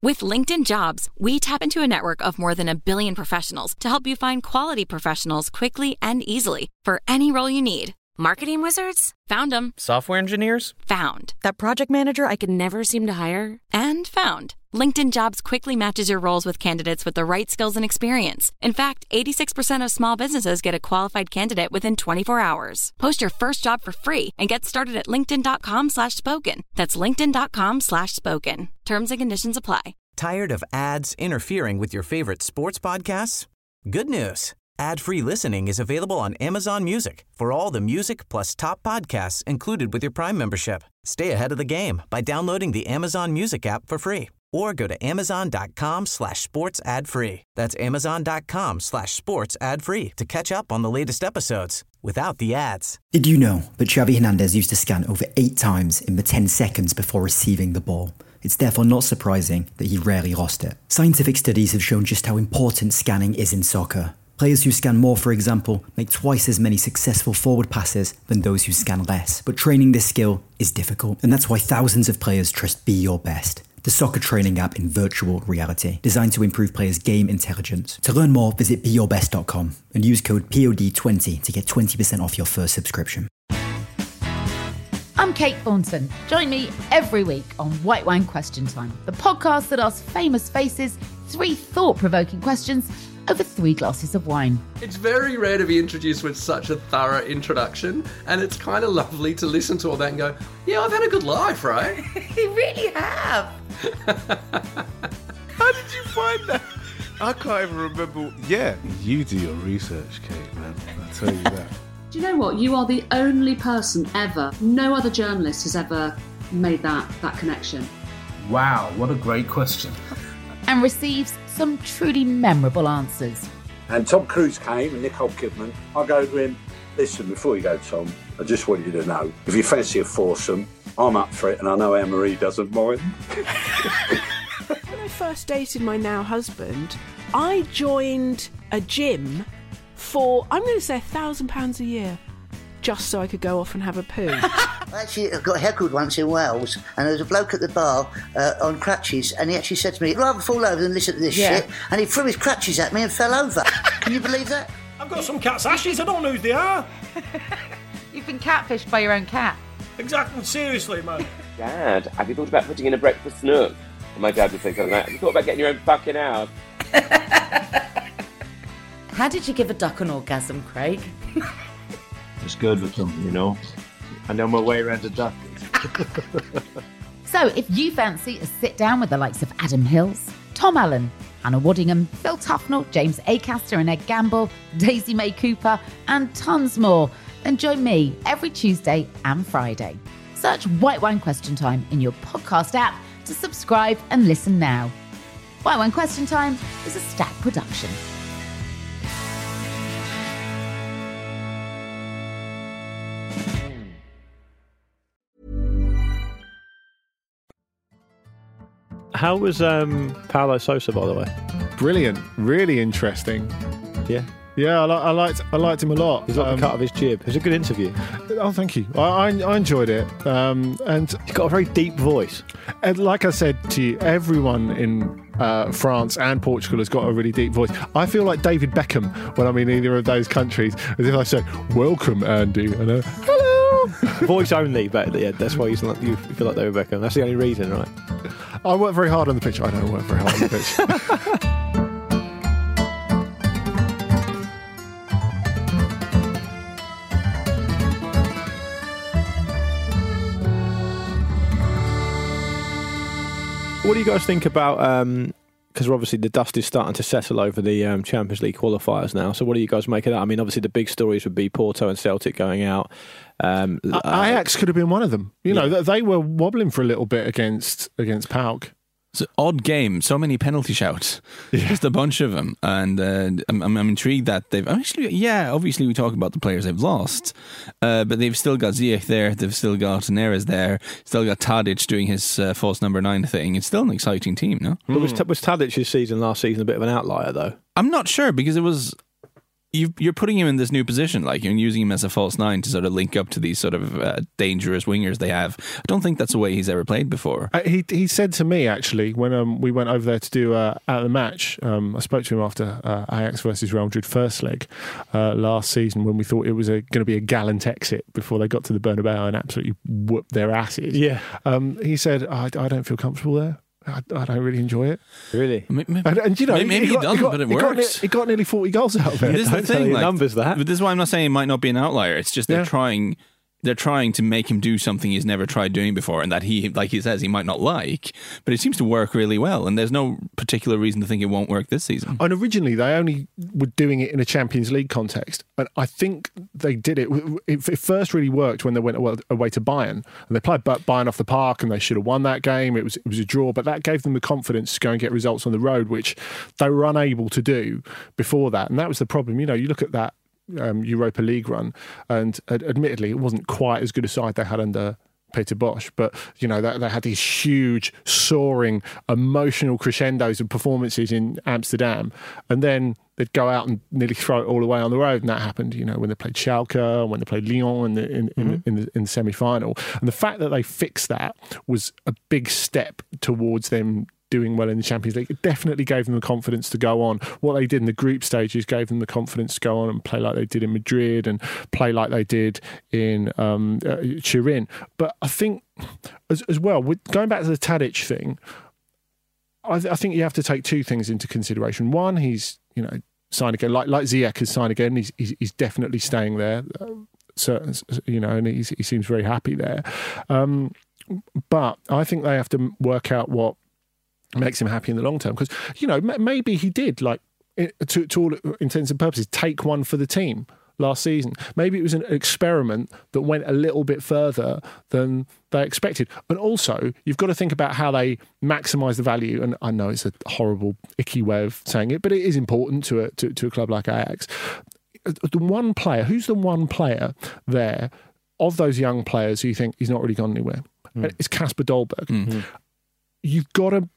With LinkedIn Jobs, we tap into a network of more than 1 billion professionals to help you find quality professionals quickly and easily for any role you need. Marketing wizards? Found them. Software engineers? Found. That project manager I could never seem to hire? And found. LinkedIn Jobs quickly matches your roles with candidates with the right skills and experience. In fact, 86% of small businesses get a qualified candidate within 24 hours. Post your first job for free and get started at linkedin.com/spoken. That's linkedin.com/spoken. Terms and conditions apply. Tired of ads interfering with your favorite sports podcasts? Good news. Ad-free listening is available on Amazon Music for all the music plus top podcasts included with your Prime membership. Stay ahead of the game by downloading the Amazon Music app for free or go to amazon.com/sports ad free. That's amazon.com/sports ad free to catch up on the latest episodes without the ads. Did you know that Xavi Hernandez used to scan over 8 times in the 10 seconds before receiving the ball? It's therefore not surprising that he rarely lost it. Scientific studies have shown just how important scanning is in soccer. Players who scan more, for example, make twice as many successful forward passes than those who scan less. But training this skill is difficult, and that's why thousands of players trust Be Your Best, the soccer training app in virtual reality, designed to improve players' game intelligence. To learn more, visit BeYourBest.com and use code POD20 to get 20% off your first subscription. I'm Kate Thornton. Join me every week on White Wine Question Time, the podcast that asks famous faces 3 thought-provoking questions over 3 glasses of wine. It's very rare to be introduced with such a thorough introduction, and it's kind of lovely to listen to all that and go, yeah, I've had a good life, right? You really have. How did you find that? I can't even remember. Yeah, you do your research, Kate, man. I'll tell you that. Do you know what? You are the only person ever, no other journalist has ever made that connection. Wow, what a great question. And receives some truly memorable answers. And Tom Cruise came and Nicole Kidman. I go to him, listen, before you go, Tom, I just want you to know, if you fancy a foursome, I'm up for it, and I know Anne-Marie doesn't mind. When I first dated my now husband, I joined a gym for, I'm going to say £1,000 a year, just so I could go off and have a poo. Actually, I got heckled once in Wales, and there was a bloke at the bar on crutches, and he actually said to me, I'd rather fall over than listen to this shit, and he threw his crutches at me and fell over. Can you believe that? I've got some cat's ashes, I don't know who they are. You've been catfished by your own cat. Exactly, seriously, man. Dad, have you thought about putting in a breakfast nook? And my dad would think something like, have you thought about getting your own fucking house? How did you give a duck an orgasm, Craig? It's good with them, you know. I know my way around a duck. So if you fancy a sit down with the likes of Adam Hills, Tom Allen, Hannah Waddingham, Phil Tufnell, James Acaster and Ed Gamble, Daisy May Cooper, and tons more, then join me every Tuesday and Friday. Search White Wine Question Time in your podcast app to subscribe and listen now. White Wine Question Time is a Stack production. How was Paulo Sousa, by the way? Brilliant, really interesting. Yeah. Yeah, I liked him a lot. He's like a cut of his jib. It was a good interview. Oh, thank you. I enjoyed it. And he's got a very deep voice. And like I said to you, everyone in France and Portugal has got a really deep voice. I feel like David Beckham when I'm in either of those countries, as if I say, "Welcome, Andy," and hello. Voice only, but yeah, that's why you feel like David Beckham. That's the only reason, right? I work very hard on the pitch. I don't work very hard on the pitch. What do you guys think about, because obviously the dust is starting to settle over the Champions League qualifiers now, so what do you guys make of that? I mean, obviously the big stories would be Porto and Celtic going out. Ajax could have been one of them. You know, they were wobbling for a little bit against PAOK. It's an odd game. So many penalty shouts. Yeah. Just a bunch of them. And I'm intrigued that they've... Actually, obviously we talk about the players they've lost. But they've still got Ziyech there. They've still got Neres there. Still got Tadic doing his false number 9 thing. It's still an exciting team, no? But was Tadic's season last season a bit of an outlier, though? I'm not sure, because it was... you're putting him in this new position, like you're using him as a false nine to sort of link up to these sort of dangerous wingers they have. I don't think that's the way he's ever played before. He said to me, actually, when we went over there to do at the match, I spoke to him after Ajax versus Real Madrid first leg last season, when we thought it was going to be a gallant exit before they got to the Bernabeu and absolutely whooped their asses. Yeah. He said, I don't feel comfortable there. I don't really enjoy it. Really? And you know, maybe he doesn't, but it works. He got nearly 40 goals out of it. This is the thing, like, numbers that. But this is why I'm not saying he might not be an outlier. It's just they're trying to make him do something he's never tried doing before, and that he, like he says, he might not like, but it seems to work really well, and there's no particular reason to think it won't work this season. And originally they only were doing it in a Champions League context, and I think they did it. It first really worked when they went away to Bayern, and they played Bayern off the park, and they should have won that game. It was a draw, but that gave them the confidence to go and get results on the road, which they were unable to do before that, and that was the problem. You know, you look at that Europa League run, and admittedly it wasn't quite as good a side they had under Peter Bosz, but you know they had these huge, soaring, emotional crescendos of performances in Amsterdam, and then they'd go out and nearly throw it all away on the road, and that happened, you know, when they played Schalke, when they played Lyon in the semi-final. And the fact that they fixed that was a big step towards them doing well in the Champions League. It definitely gave them the confidence to go on. What they did in the group stages gave them the confidence to go on and play like they did in Madrid and play like they did in Turin. But I think as well, with going back to the Tadic thing, I think you have to take two things into consideration. One, he's, you know, signed again, like Ziyech has signed again. He's definitely staying there. So, you know, and he seems very happy there. But I think they have to work out what makes him happy in the long term, because, you know, maybe he did, like, to all intents and purposes, take one for the team last season. Maybe it was an experiment that went a little bit further than they expected. And also, you've got to think about how they maximise the value. And I know it's a horrible, icky way of saying it, but it is important to a club like Ajax. The one player, who's the one player there of those young players who you think he's not really gone anywhere? It's Kasper Dolberg. Mm-hmm. You've got to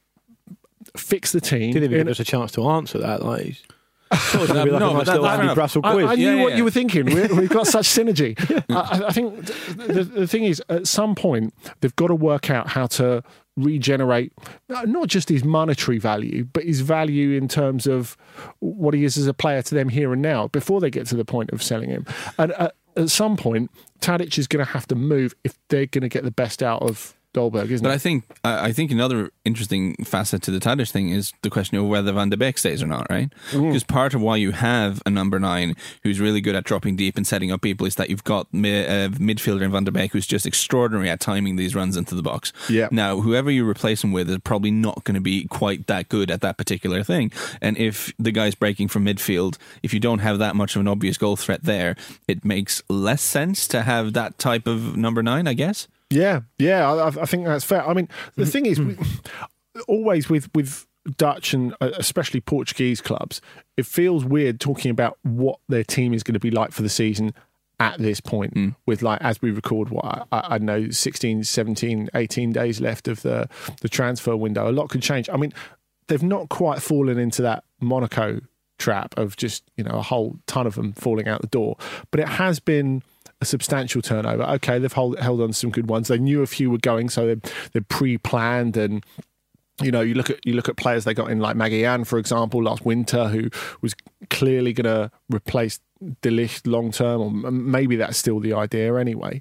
fix the team. Didn't even give us a chance to answer that. Like, sort of like a nice Andy Brassel quiz. I knew what you were thinking. We've got such synergy. I think the thing is, at some point, they've got to work out how to regenerate not just his monetary value, but his value in terms of what he is as a player to them here and now, before they get to the point of selling him. And at some point, Tadic is going to have to move if they're going to get the best out of Dolberg, isn't it? But I think another interesting facet to the Tadic thing is the question of whether Van de Beek stays or not, right? Because part of why you have a number 9 who's really good at dropping deep and setting up people is that you've got a midfielder in Van de Beek who's just extraordinary at timing these runs into the box. Yeah. Now, whoever you replace him with is probably not going to be quite that good at that particular thing. And if the guy's breaking from midfield, if you don't have that much of an obvious goal threat there, it makes less sense to have that type of number 9, I guess. Yeah, I think that's fair. I mean, the thing is, always with Dutch and especially Portuguese clubs, it feels weird talking about what their team is going to be like for the season at this point, with, like, as we record, what I don't know, 16, 17, 18 days left of the transfer window. A lot could change. I mean, they've not quite fallen into that Monaco trap of just, you know, a whole ton of them falling out the door, but it has been a substantial turnover. Okay, they've held on to some good ones. They knew a few were going, so they're pre-planned. And, you know, you look at players they got in, like Maguian, for example, last winter, who was clearly going to replace De Ligt long term, or maybe that's still the idea anyway.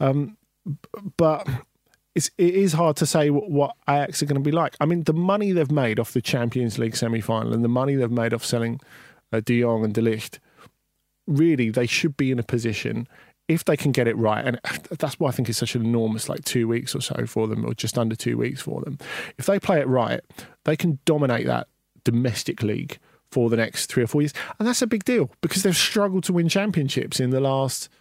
But it is hard to say what Ajax are going to be like. I mean, the money they've made off the Champions League semi-final and the money they've made off selling De Jong and De Ligt, really, they should be in a position, if they can get it right, and that's why I think it's such an enormous, like, 2 weeks or so for them, or just under 2 weeks for them. If they play it right, they can dominate that domestic league for the next 3 or 4 years. And that's a big deal, because they've struggled to win championships in the last,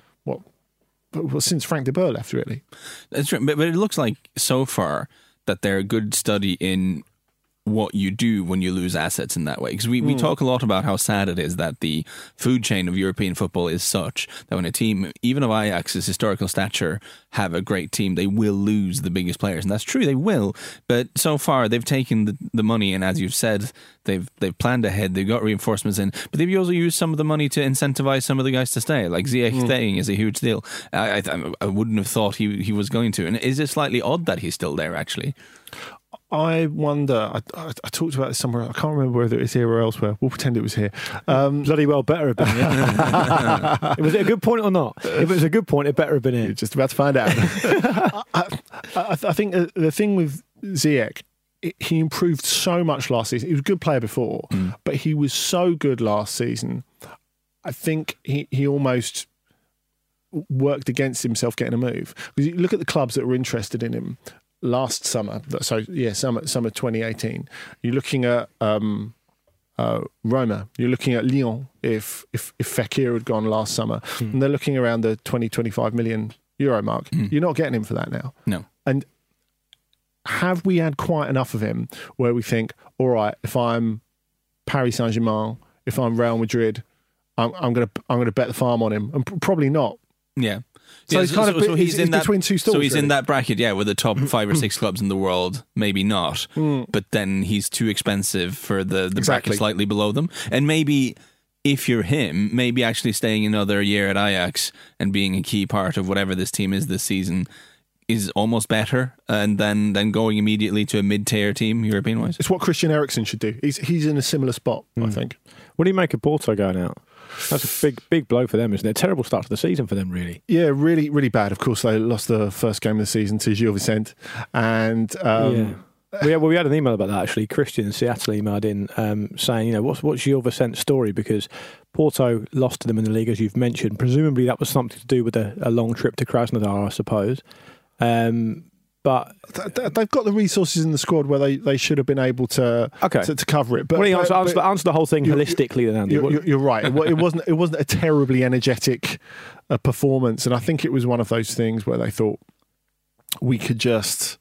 since Frank de Boer left, really. That's true, but it looks like so far that they're a good study in what you do when you lose assets in that way. Because we talk a lot about how sad it is that the food chain of European football is such that when a team, even of Ajax's historical stature, have a great team, they will lose the biggest players. And that's true, they will. But so far, they've taken the money, and as you've said, they've planned ahead, they've got reinforcements in, but they've also used some of the money to incentivize some of the guys to stay. Like Ziyech staying is a huge deal. I wouldn't have thought he was going to. And is it slightly odd that he's still there, actually? I wonder, I talked about this somewhere, I can't remember whether it's here or elsewhere. We'll pretend it was here. Bloody well better have been here. Was it a good point or not? If it was a good point, it better have been here. You're just about to find out. I think the thing with Ziyech, he improved so much last season. He was a good player before, but he was so good last season. I think he almost worked against himself getting a move. Because you look at the clubs that were interested in him last summer, summer 2018. You're looking at Roma. You're looking at Lyon. If Fekir had gone last summer, and they're looking around the 20-25 million euro mark. You're not getting him for that now. No. And have we had quite enough of him where we think, all right, if I'm Paris Saint-Germain, if I'm Real Madrid, I'm going to bet the farm on him, and probably not. Yeah. So he's kind of he's between two stools. So he's in that bracket, with the top 5 or 6 clubs in the world. Maybe not, but then he's too expensive for the bracket slightly below them. And maybe if you're him, maybe actually staying another year at Ajax and being a key part of whatever this team is this season is almost better, and then going immediately to a mid-tier team, European-wise. It's what Christian Eriksen should do. He's in a similar spot, I think. What do you make of Porto going out? That's a big blow for them, isn't it? Terrible start to the season for them, really. Yeah, really, really bad. Of course, they lost the first game of the season to Gil Vicente. And we had an email about that, actually. Christian in Seattle emailed in saying, what's Gil Vicente's story? Because Porto lost to them in the league, as you've mentioned. Presumably that was something to do with a long trip to Krasnodar, I suppose. But they've got the resources in the squad where they should have been able to cover it. But answer the whole thing holistically, then, Andy. You're right. It wasn't a terribly energetic performance, and I think it was one of those things where they thought we can just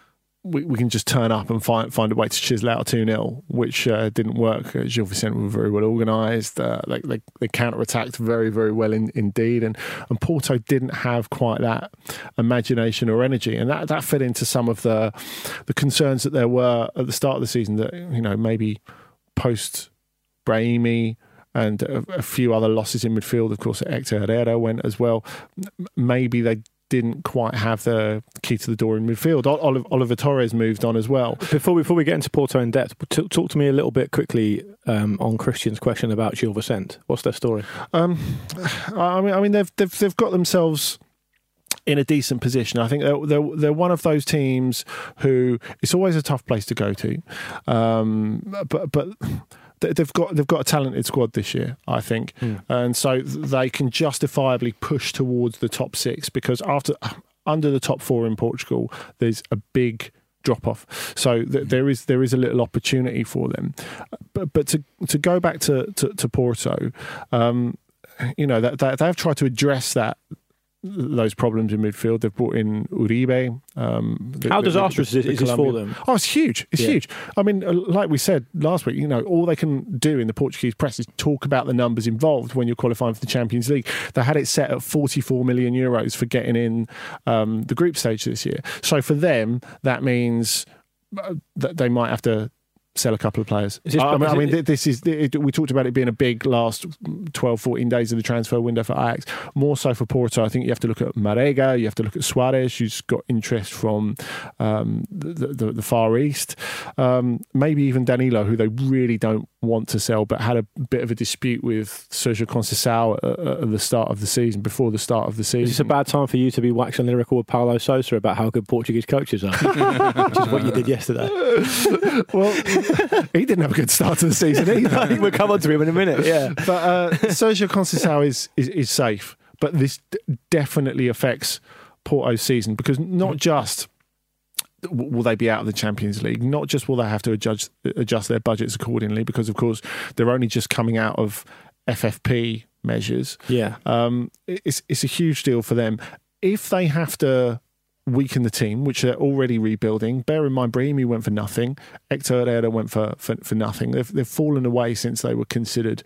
turn up and find a way to chisel out a 2-0, which didn't work. Gil Vicente were very well organised. They counter-attacked very, very well indeed. And Porto didn't have quite that imagination or energy. And that fed into some of the concerns that there were at the start of the season that, maybe post-Brahimi and a few other losses in midfield. Of course, Hector Herrera went as well. Maybe they didn't quite have the key to the door in midfield. Oliver Torres moved on as well. Before we get into Porto in depth, talk to me a little bit quickly on Christian's question about Gil Vicente. What's their story? I mean, they've got themselves in a decent position. I think they're one of those teams who it's always a tough place to go to, but they've got a talented squad this year, I think, and so they can justifiably push towards the top 6 because under the top 4 in Portugal, there's a big drop off. So there is a little opportunity for them, but to go back to Porto, they've tried to address those problems in midfield. They've brought in Uribe. How disastrous is this for them? Oh, it's huge. It's huge. I mean, like we said last week, all they can do in the Portuguese press is talk about the numbers involved when you're qualifying for the Champions League. They had it set at 44 million euros for getting in the group stage this year. So for them, that means that they might have to sell a couple of players. We talked about it being a big last 12, 14 days of the transfer window for Ajax. More so for Porto, I think you have to look at Marega, you have to look at Suarez, who's got interest from the Far East. Maybe even Danilo, who they really don't want to sell, but had a bit of a dispute with Sergio Conceição at the start of the season, before the start of the season. Is this a bad time for you to be waxing lyrical with Paulo Sousa about how good Portuguese coaches are? Which is what you did yesterday. Well, he didn't have a good start to the season either. I think we'll come on to him in a minute, yeah. But Sergio Conceição is safe, but this definitely affects Porto's season, because not just will they be out of the Champions League, not just will they have to adjust their budgets accordingly, because of course they're only just coming out of FFP measures. Yeah, it's a huge deal for them. If they have to weaken the team, which they're already rebuilding. Bear in mind, Brahimi went for nothing. Hector Herrera went for nothing. They've fallen away since they were considered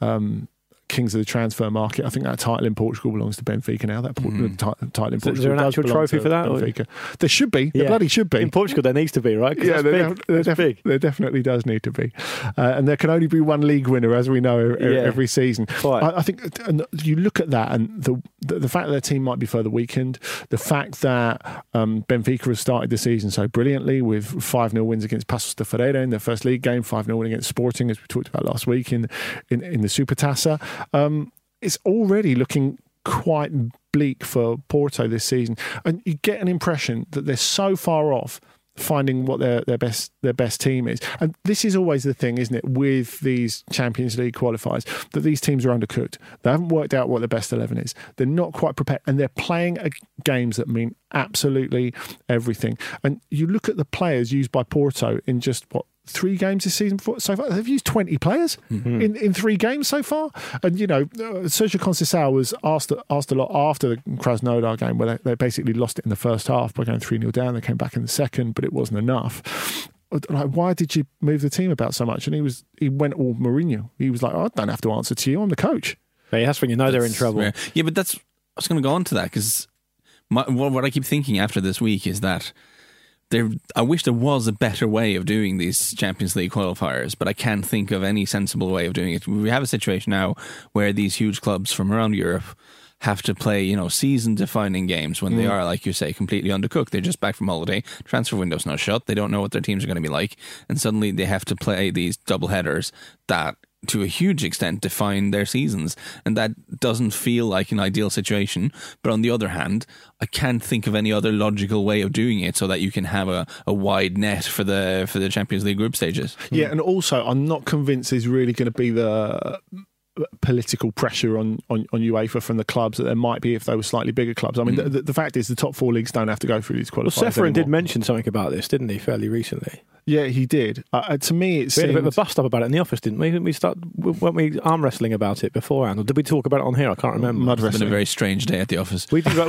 kings of the transfer market. I think that title in Portugal belongs to Benfica now. That title in Portugal. Is there an actual trophy for that? Benfica. There should be. There bloody should be. In Portugal, there needs to be, right? Yeah, there definitely does need to be. And there can only be one league winner, as we know, every season. I think you look at that, and the fact that their team might be further weakened, the fact that Benfica has started the season so brilliantly with 5-0 wins against Paços de Ferreira in their first league game, 5-0 win against Sporting, as we talked about last week in the Supertaça. It's already looking quite bleak for Porto this season, and you get an impression that they're so far off finding what their best team is. And this is always the thing, isn't it, with these Champions League qualifiers, that these teams are undercooked. They haven't worked out what their best 11 is. They're not quite prepared, and they're playing games that mean absolutely everything. And you look at the players used by Porto in just 3 games this season so far. They've used 20 players in 3 games so far. And, Sergio Conceição was asked a lot after the Krasnodar game, where they basically lost it in the first half by going 3-0 down. They came back in the second, but it wasn't enough. Like, why did you move the team about so much? And he went all Mourinho. He was like, I don't have to answer to you. I'm the coach. But that's when you know they're in trouble. Rare. Yeah, but I was going to go on to that, because what I keep thinking after this week is that I wish there was a better way of doing these Champions League qualifiers, but I can't think of any sensible way of doing it. We have a situation now where these huge clubs from around Europe have to play, season-defining games when they are, like you say, completely undercooked. They're just back from holiday. Transfer window's not shut. They don't know what their teams are going to be like. And suddenly they have to play these double headers that, to a huge extent, define their seasons. And that doesn't feel like an ideal situation. But on the other hand, I can't think of any other logical way of doing it so that you can have a wide net for the Champions League group stages. Yeah, and also I'm not convinced there's really going to be the political pressure on UEFA from the clubs that there might be if they were slightly bigger clubs. I mean, the fact is the top 4 leagues don't have to go through these qualifiers. Well, Ceferin did mention something about this, didn't he, fairly recently? Yeah, he did. To me, we had a bit of a bust up about it in the office, didn't we? Weren't we arm wrestling about it beforehand, or did we talk about it on here? I can't remember. It's been a very strange day at the office. We do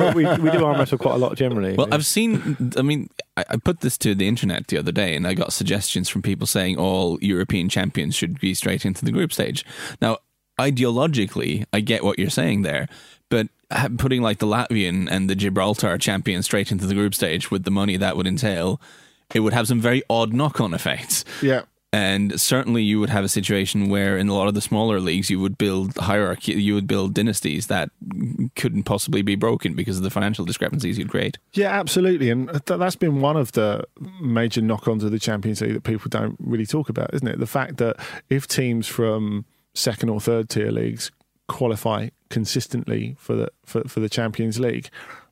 arm wrestle quite a lot generally. Well, I've seen. I mean, I put this to the internet the other day, and I got suggestions from people saying all European champions should be straight into the group stage. Now, ideologically, I get what you're saying there, but putting like the Latvian and the Gibraltar champions straight into the group stage with the money that would entail, it would have some very odd knock-on effects. Yeah. And certainly you would have a situation where in a lot of the smaller leagues you would build hierarchy, you would build dynasties that couldn't possibly be broken because of the financial discrepancies you'd create. Yeah, absolutely. And that's been one of the major knock-ons of the Champions League that people don't really talk about, isn't it? The fact that if teams from second or third tier leagues qualify consistently for the Champions League,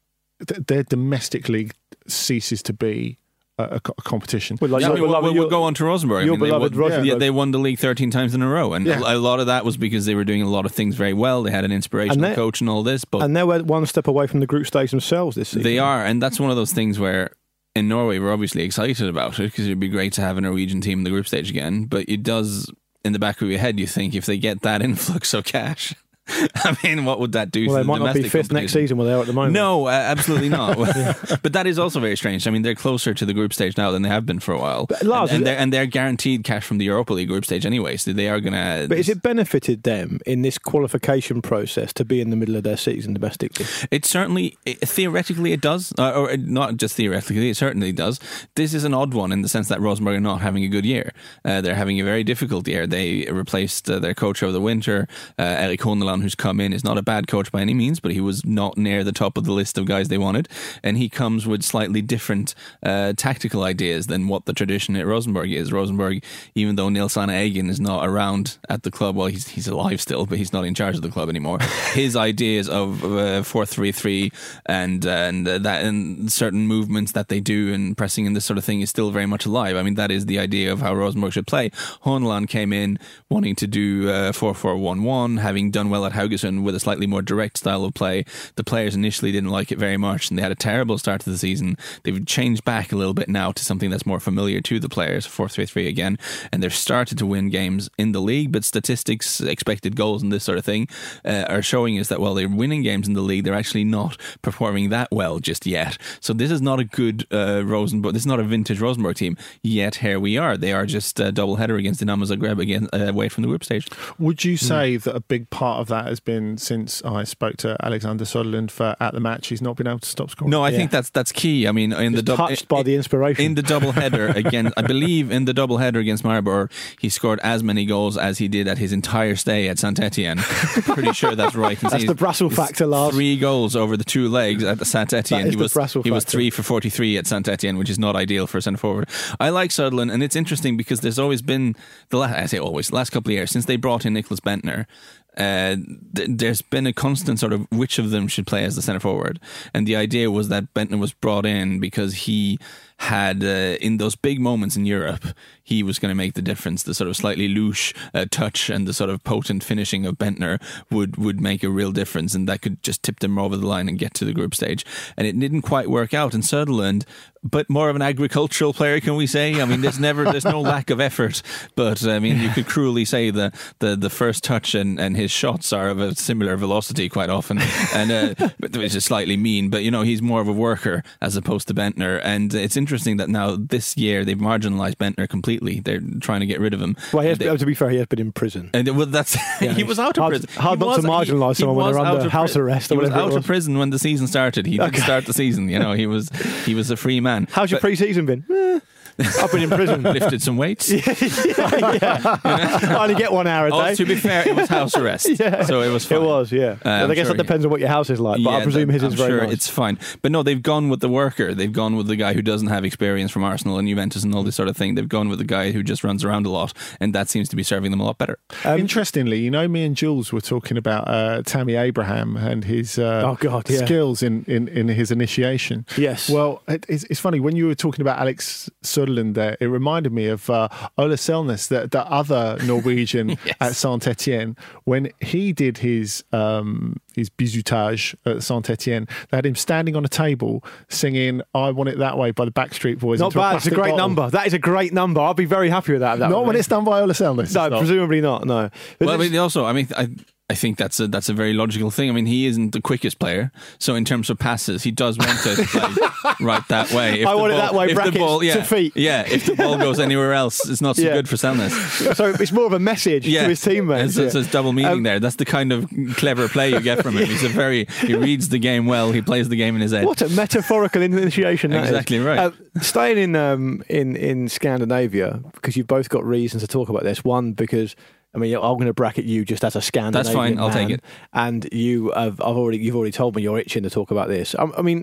their domestic league ceases to be a competition. We'll go on to Rosenborg. They won the league 13 times in a row, and a lot of that was because they were doing a lot of things very well. They had an inspirational coach and all this, and they were one step away from the group stage themselves this season. They are, and that's one of those things where in Norway we're obviously excited about it because it'd be great to have a Norwegian team in the group stage again, but it does, in the back of your head, you think if they get that influx of cash, I mean, what would that do to the domestic they might not be fifth next season where they are at the moment. No, absolutely not. But that is also very strange. I mean, they're closer to the group stage now than they have been for a while. But Lars, and they're guaranteed cash from the Europa League group stage anyway, so they are going to... But has it benefited them in this qualification process to be in the middle of their season domestically? It certainly, theoretically it does, or not just theoretically, it certainly does. This is an odd one in the sense that Rosenborg are not having a good year. They're having a very difficult year. They replaced their coach over the winter, Erik Horneland, who's come in, is not a bad coach by any means, but he was not near the top of the list of guys they wanted, and he comes with slightly different tactical ideas than what the tradition at Rosenborg is. Rosenborg, even though Nils Arne Eggen is not around at the club, well, he's alive still, but he's not in charge of the club anymore. His ideas of 4-3-3 and certain movements that they do and pressing and this sort of thing is still very much alive. I mean, that is the idea of how Rosenborg should play. Horneland came in wanting to do 4-4-1-1, having done well at Haugesund with a slightly more direct style of play. The players initially didn't like it very much, and they had a terrible start to the season. They've changed back a little bit now to something that's more familiar to the players, 4-3-3 again, and they've started to win games in the league. But statistics, expected goals and this sort of thing are showing us that while they're winning games in the league, they're actually not performing that well just yet. So this is not a good Rosenborg. This is not a vintage Rosenborg team. Yet here we are. They are just a double header against Dinamo Zagreb again, away from the group stage. Would you say that a big part of that has been, since I spoke to Alexander Söderlund at the match, he's not been able to stop scoring? No, I think that's key. I mean, touched by the inspiration in the double header again. I believe in the double header against Maribor, he scored as many goals as he did at his entire stay at Saint Etienne. Pretty sure that's right. That's the Brassel factor, Lars. 3 goals over the 2 legs at the Saint Etienne. He was 3 for 43 at Saint Etienne, which is not ideal for a centre forward. I like Söderlund, and it's interesting because there's always been the last couple of years since they brought in Nicklas Bentner. There's been a constant sort of which of them should play as the centre forward, and the idea was that Bentner was brought in because he had in those big moments in Europe, he was going to make the difference. The sort of slightly louche touch and the sort of potent finishing of Bentner would make a real difference, and that could just tip them over the line and get to the group stage. And it didn't quite work out. And Söderlund, but more of an agricultural player, can we say? I mean, there's no lack of effort, but I mean, you could cruelly say the first touch and his shots are of a similar velocity quite often, and which is slightly mean. But he's more of a worker as opposed to Bentner, and it's interesting that now this year they've marginalised Bentner completely. They're trying to get rid of him. Well, to be fair, he has been in prison. And he was out of prison. Hard not to marginalise someone when they're under house arrest. He was out of prison when the season started. He didn't start the season. He was a free man. How's your pre-season been? I've been in prison. Lifted some weights. I only get 1 hour a day. To be fair, it was house arrest, so it was fine. It was, yeah. I guess that depends on what your house is like, but I presume his is very nice. It's fine. But no, they've gone with the worker. They've gone with the guy who doesn't have experience from Arsenal and Juventus and all this sort of thing. They've gone with the guy who just runs around a lot, and that seems to be serving them a lot better. Interestingly, me and Jules were talking about Tammy Abraham and his skills in his initiation. Yes. Well, it's funny, when you were talking about Alex Söderlund there, it reminded me of Ola Selnes, the other Norwegian at Saint Etienne. When he did his bisutage at Saint Etienne, they had him standing on a table singing "I Want It That Way" by the Backstreet Boys. Not bad. It's a great number. That is a great number. I'll be very happy with that. Not when it's done by Ola Selnes. No, presumably not. No. Well, I think that's a very logical thing. I mean, he isn't the quickest player, so in terms of passes, he does want to play right that way. I want it that way, brackets to feet. Yeah, if the ball goes anywhere else, it's not so good for Selnes. So it's more of a message to his teammates. It's double meaning there. That's the kind of clever play you get from him. He reads the game well. He plays the game in his head. What a metaphorical initiation that exactly is. Right. Staying in Scandinavia, because you've both got reasons to talk about this. One, because I'm going to bracket you just as a Scandinavian. That's fine. I'll take it. And you've already told me you're itching to talk about this. I mean,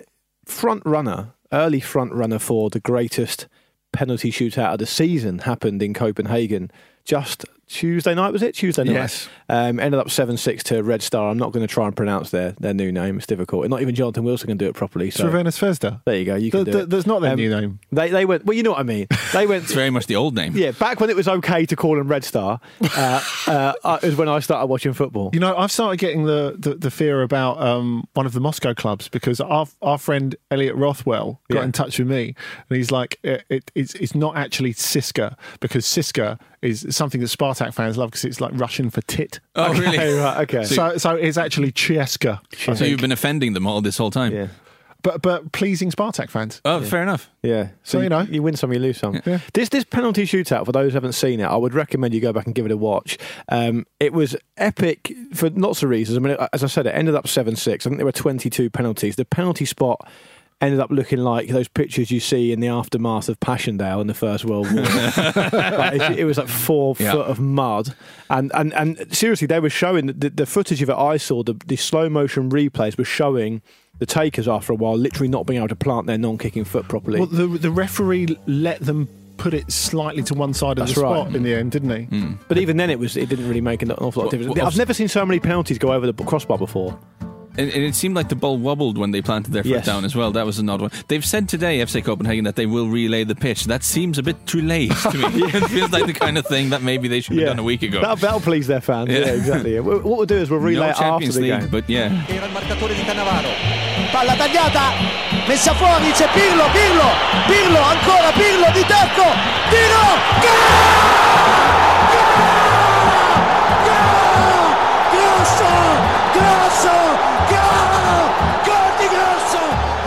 early front runner for the greatest penalty shootout of the season happened in Copenhagen just Tuesday night, was it? Tuesday night. Yes. Ended up 7-6 to Red Star. I'm not going to try and pronounce their new name. It's difficult. Not even Jonathan Wilson can do it properly. So. Cervenes Festa. There you go. You can do it. There's not their new name. They went, well, you know what I mean. They went. It's very much the old name. Yeah, back when it was okay to call them Red Star, is when I started watching football. I've started getting the fear about one of the Moscow clubs, because our friend Elliot Rothwell got in touch with me, and he's like, it's not actually Siska, because Siska is something that Spartak fans love because it's like Russian for tit. Oh, okay, really? Right, okay. So it's actually Chieska. So you've been offending them all this whole time. Yeah. But pleasing Spartak fans. Oh, fair enough. Yeah. So you win some, you lose some. Yeah. This penalty shootout, for those who haven't seen it, I would recommend you go back and give it a watch. It was epic for lots of reasons. I mean, as I said, it ended up 7-6. I think there were 22 penalties. The penalty spot ended up looking like those pictures you see in the aftermath of Passchendaele in the First World War. It was like 4 foot of mud. And seriously, they were showing the footage of it I saw, the slow motion replays were showing the takers after a while literally not being able to plant their non-kicking foot properly. Well, the referee let them put it slightly to one side of the spot in the end, didn't he? But even then it didn't really make an awful lot of difference. I've never seen so many penalties go over the crossbar before. And it seemed like the ball wobbled when they planted their foot down as well. That was another one. They've said today, FC Copenhagen, that they will relay the pitch. That seems a bit too late to me. It feels like the kind of thing that maybe they should have done a week ago. That'll please their fans. Yeah, exactly. What we'll do is we'll relay it after the game. But yeah. Era il marcatore di Cannavaro. Palla tagliata, messa fuori, c'è Pirlo, ancora Pirlo di tacco, tiro, Grosso, gol di Grosso.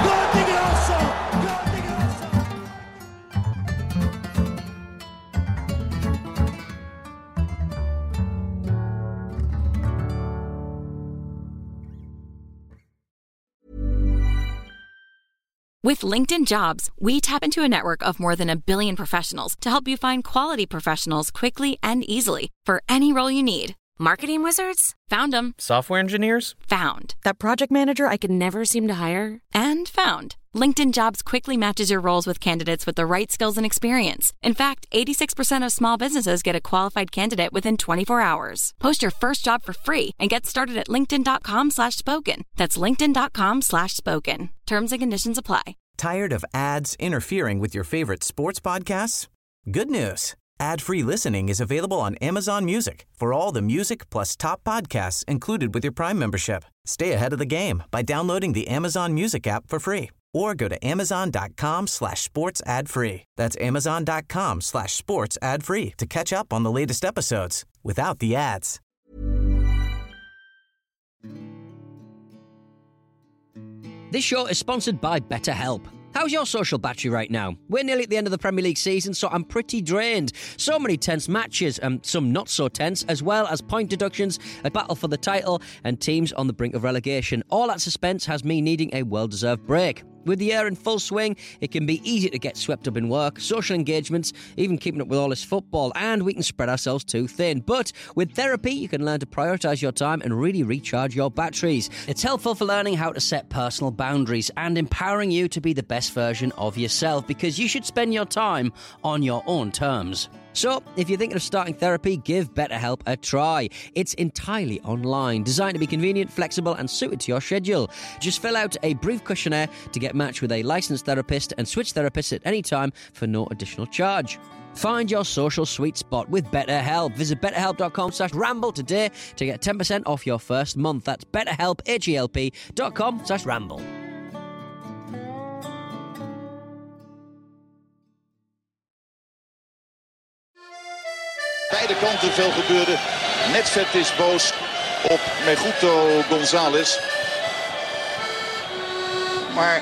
With LinkedIn Jobs, we tap into a network of more than 1 billion professionals to help you find quality professionals quickly and easily for any role you need. Marketing wizards? Found them. Software engineers? Found. That project manager I could never seem to hire? And found. LinkedIn Jobs quickly matches your roles with candidates with the right skills and experience. In fact, 86% of small businesses get a qualified candidate within 24 hours. Post your first job for free and get started at linkedin.com/spoken. That's linkedin.com/spoken. Terms and conditions apply. Tired of ads interfering with your favorite sports podcasts? Good news. Ad-free listening is available on Amazon Music for all the music plus top podcasts included with your Prime membership. Stay ahead of the game by downloading the Amazon Music app for free or go to amazon.com/sports ad free. That's amazon.com/sports ad free to catch up on the latest episodes without the ads. This show is sponsored by BetterHelp. How's your social battery right now? We're nearly at the end of the Premier League season, so I'm pretty drained. So many tense matches, and some not so tense, as well as point deductions, a battle for the title, and teams on the brink of relegation. All that suspense has me needing a well-deserved break. With the year in full swing, it can be easy to get swept up in work, social engagements, even keeping up with all this football, and we can spread ourselves too thin. But with therapy, you can learn to prioritise your time and really recharge your batteries. It's helpful for learning how to set personal boundaries and empowering you to be the best version of yourself, because you should spend your time on your own terms. So, if you're thinking of starting therapy, give BetterHelp a try. It's entirely online, designed to be convenient, flexible, and suited to your schedule. Just fill out a brief questionnaire to get matched with a licensed therapist and switch therapists at any time for no additional charge. Find your social sweet spot with BetterHelp. Visit betterhelp.com/ramble today to get 10% off your first month. That's betterhelp, HELP.com/ramble. Beide kanten veel gebeurde. Netvet is boos op Meguto González. Maar...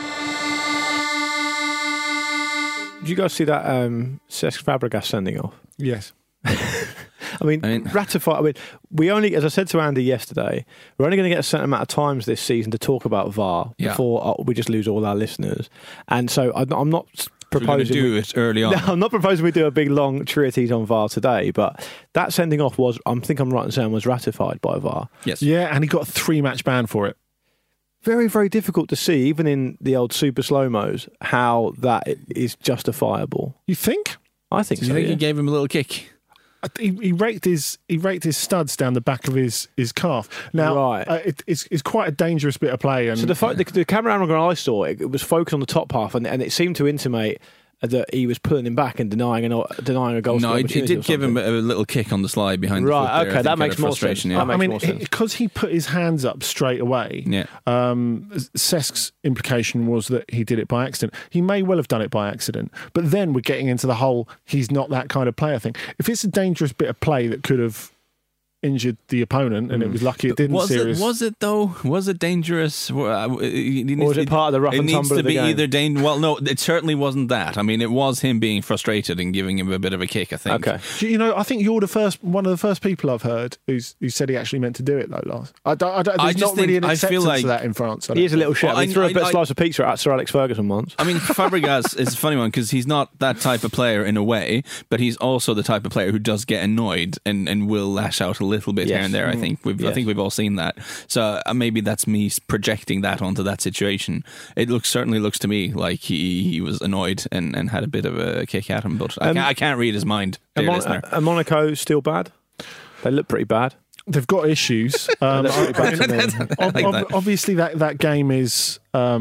Did you guys see that Cesc Fabregas sending off? Yes. I mean, ratify. I mean, we only, as I said to Andy yesterday, we're only going to get a certain amount of times this season to talk about VAR before we just lose all our listeners. And so I'm not proposing do it early on. No, I'm not proposing we do a big long treatise on VAR today, but that sending off was, I think I'm right in saying, was ratified by VAR. Yes. Yeah, and he got a 3-match ban for it. Very, very difficult to see, even in the old super slow-mos, how that is justifiable. You think? I think so. Do you think he gave him a little kick? He raked his studs down the back of his calf. Now, it's quite a dangerous bit of play. And so the camera angle I saw, it was focused on the top half, and it seemed to intimate that he was pulling him back and denying a goal. No, he did give him a little kick on the slide behind the foot. Right, okay, that makes more sense. Yeah. I mean, because he put his hands up straight away, Cesc's implication was that he did it by accident. He may well have done it by accident, but then we're getting into the whole he's not that kind of player thing. If it's a dangerous bit of play that could have injured the opponent, and it was lucky it didn't. Was it though? Was it dangerous? Or was it part of the rough and tumble of the game? It needs to be either well, no, it certainly wasn't that. I mean, it was him being frustrated and giving him a bit of a kick, I think. Okay. You know, I think you're one of the first people I've heard who said he actually meant to do it though, Lars. There's not really an acceptance of that in France. He is a little shit. He threw a slice of pizza at Sir Alex Ferguson once. I mean, Fabregas is a funny one because he's not that type of player in a way, but he's also the type of player who does get annoyed and will lash out a little bit here and there. I think we've all seen that. So maybe that's me projecting that onto that situation. It certainly looks to me like he was annoyed and had a bit of a kick at him, but I can't read his mind. Are Monaco still bad? They look pretty bad. They've got issues. Obviously, that game is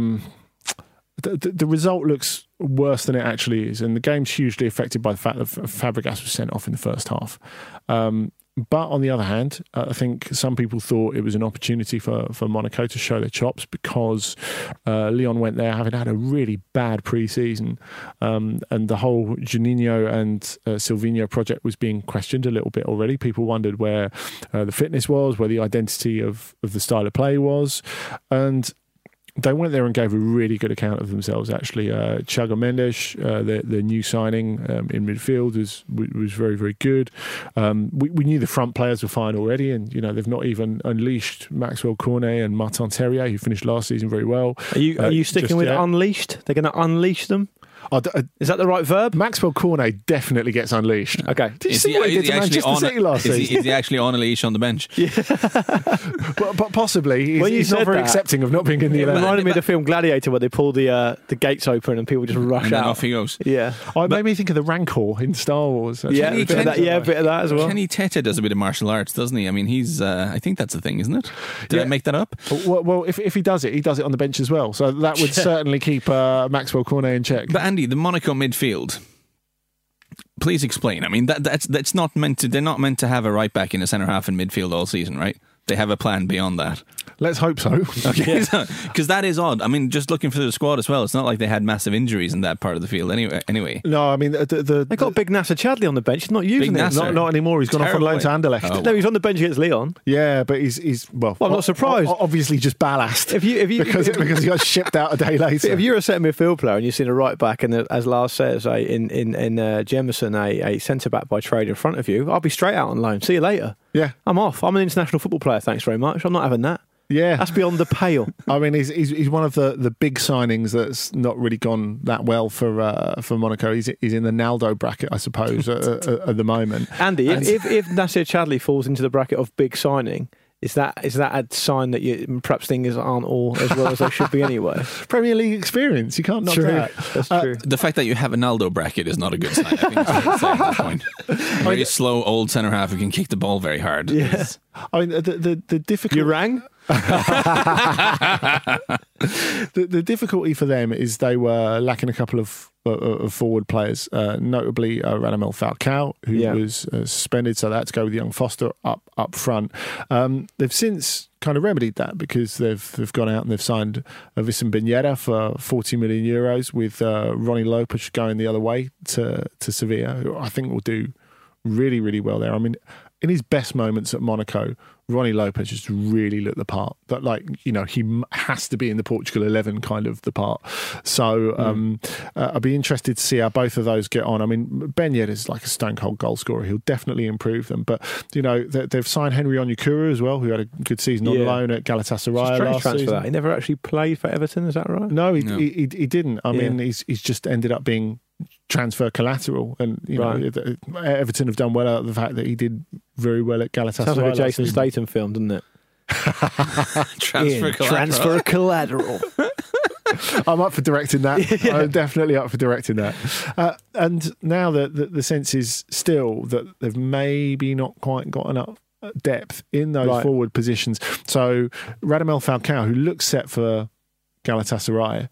the result looks worse than it actually is, and the game's hugely affected by the fact that Fabregas was sent off in the first half. But on the other hand, I think some people thought it was an opportunity for Monaco to show their chops because Lyon went there having had a really bad pre-season, and the whole Juninho and Silvinho project was being questioned a little bit already. People wondered where the fitness was, where the identity of the style of play was, and they went there and gave a really good account of themselves, actually. Thiago Mendes, the new signing in midfield, was very, very good. We knew the front players were fine already, and they've not even unleashed Maxwell Cornet and Martin Terrier, who finished last season very well. Are you sticking with unleashed? They're going to unleash them? Is that the right verb? Maxwell Cornet definitely gets unleashed. Okay. Did you see what he did to Manchester City last season? Is he actually on a leash on the bench? Yeah. but possibly. He's not very accepting of not being in the 11. It reminded me of the film Gladiator, where they pull the gates open and people just rush and then out. Off he goes. Yeah. It made me think of the Rancor in Star Wars. Actually. Yeah, a bit of that as well. Kenny Tete does a bit of martial arts, doesn't he? I mean, he's. I think that's a thing, isn't it? Did I make that up? Well, if he does it on the bench as well. So that would certainly keep Maxwell Cornet in check. But Andy, the Monaco midfield. Please explain. I mean, that's not meant to. They're not meant to have a right back in a centre half in midfield all season, right? They have a plan beyond that. Let's hope so. Okay, because that is odd. I mean, just looking for the squad as well, it's not like they had massive injuries in that part of the field anyway. No, I mean, they got Big Nasser Chadli on the bench. He's not using it. Not anymore. He's gone off on loan to Anderlecht. No, he's on the bench against Lyon. Yeah, but he's well, I'm not surprised. Obviously, just ballast. Because he got shipped out a day later. If you're a centre midfield player and you've seen a right back, and as Lars says, in Jemison, a centre back by trade in front of you, I'll be straight out on loan. See you later. Yeah, I'm off. I'm an international football player. Thanks very much. I'm not having that. Yeah, that's beyond the pale. I mean, he's one of the big signings that's not really gone that well for Monaco. He's in the Naldo bracket, I suppose, at the moment. Andy, if Nasser Chadli falls into the bracket of big signing, is that a sign that perhaps things aren't all as well as they should be anyway? Premier League experience, you can't knock that. That's true. The fact that you have a Naldo bracket is not a good sign. I think it's fair to say at this point. Very slow old centre half who can kick the ball very hard. Yeah. I mean, the difficult. You rang? The difficulty for them is they were lacking a couple of forward players, notably Radamel Falcao, who was suspended, so they had to go with young Foster up front. They've since kind of remedied that because they've gone out and they've signed Wissam Ben Yedder for 40 million euros with Ronnie Lopez going the other way to Sevilla, who I think will do really, really well there. I mean, in his best moments at Monaco, Ronnie Lopez just really looked the part. That, he has to be in the Portugal 11 kind of the part. So I'll be interested to see how both of those get on. I mean, Ben Yedder is like a stone cold goal scorer. He'll definitely improve them. But, they've signed Henry Onyekuru as well, who had a good season on loan at Galatasaray last season. That. He never actually played for Everton, is that right? No, he didn't. I mean, he's just ended up being transfer collateral, and Everton have done well out of the fact that he did very well at Galatasaray. Sounds like a Jason Statham film, doesn't it? Transfer collateral. I'm up for directing that. Yeah. I'm definitely up for directing that. And now the sense is still that they've maybe not quite got enough depth in those forward positions. So Radamel Falcao, who looks set for Galatasaray,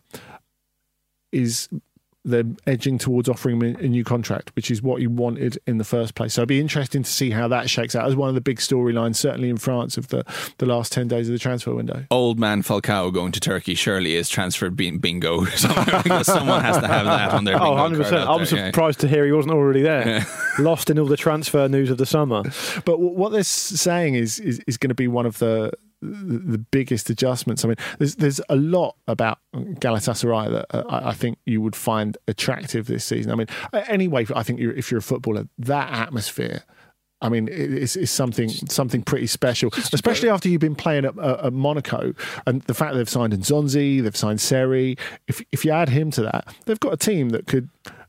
they're edging towards offering him a new contract, which is what he wanted in the first place. So it'd be interesting to see how that shakes out as one of the big storylines, certainly in France, of the last 10 days of the transfer window. Old man Falcao going to Turkey surely is transfer bingo. Someone has to have that on their bingo 100%. Card. I'm surprised to hear he wasn't already there. Yeah. Lost in all the transfer news of the summer. But what they're saying is going to be one of the biggest adjustments. I mean, there's a lot about Galatasaray that I think you would find attractive this season. I mean, anyway, I think if you're a footballer, that atmosphere, I mean, it's something pretty special, especially after you've been playing at Monaco, and the fact that they've signed Nzonzi, they've signed Seri. If you add him to that, they've got a team that could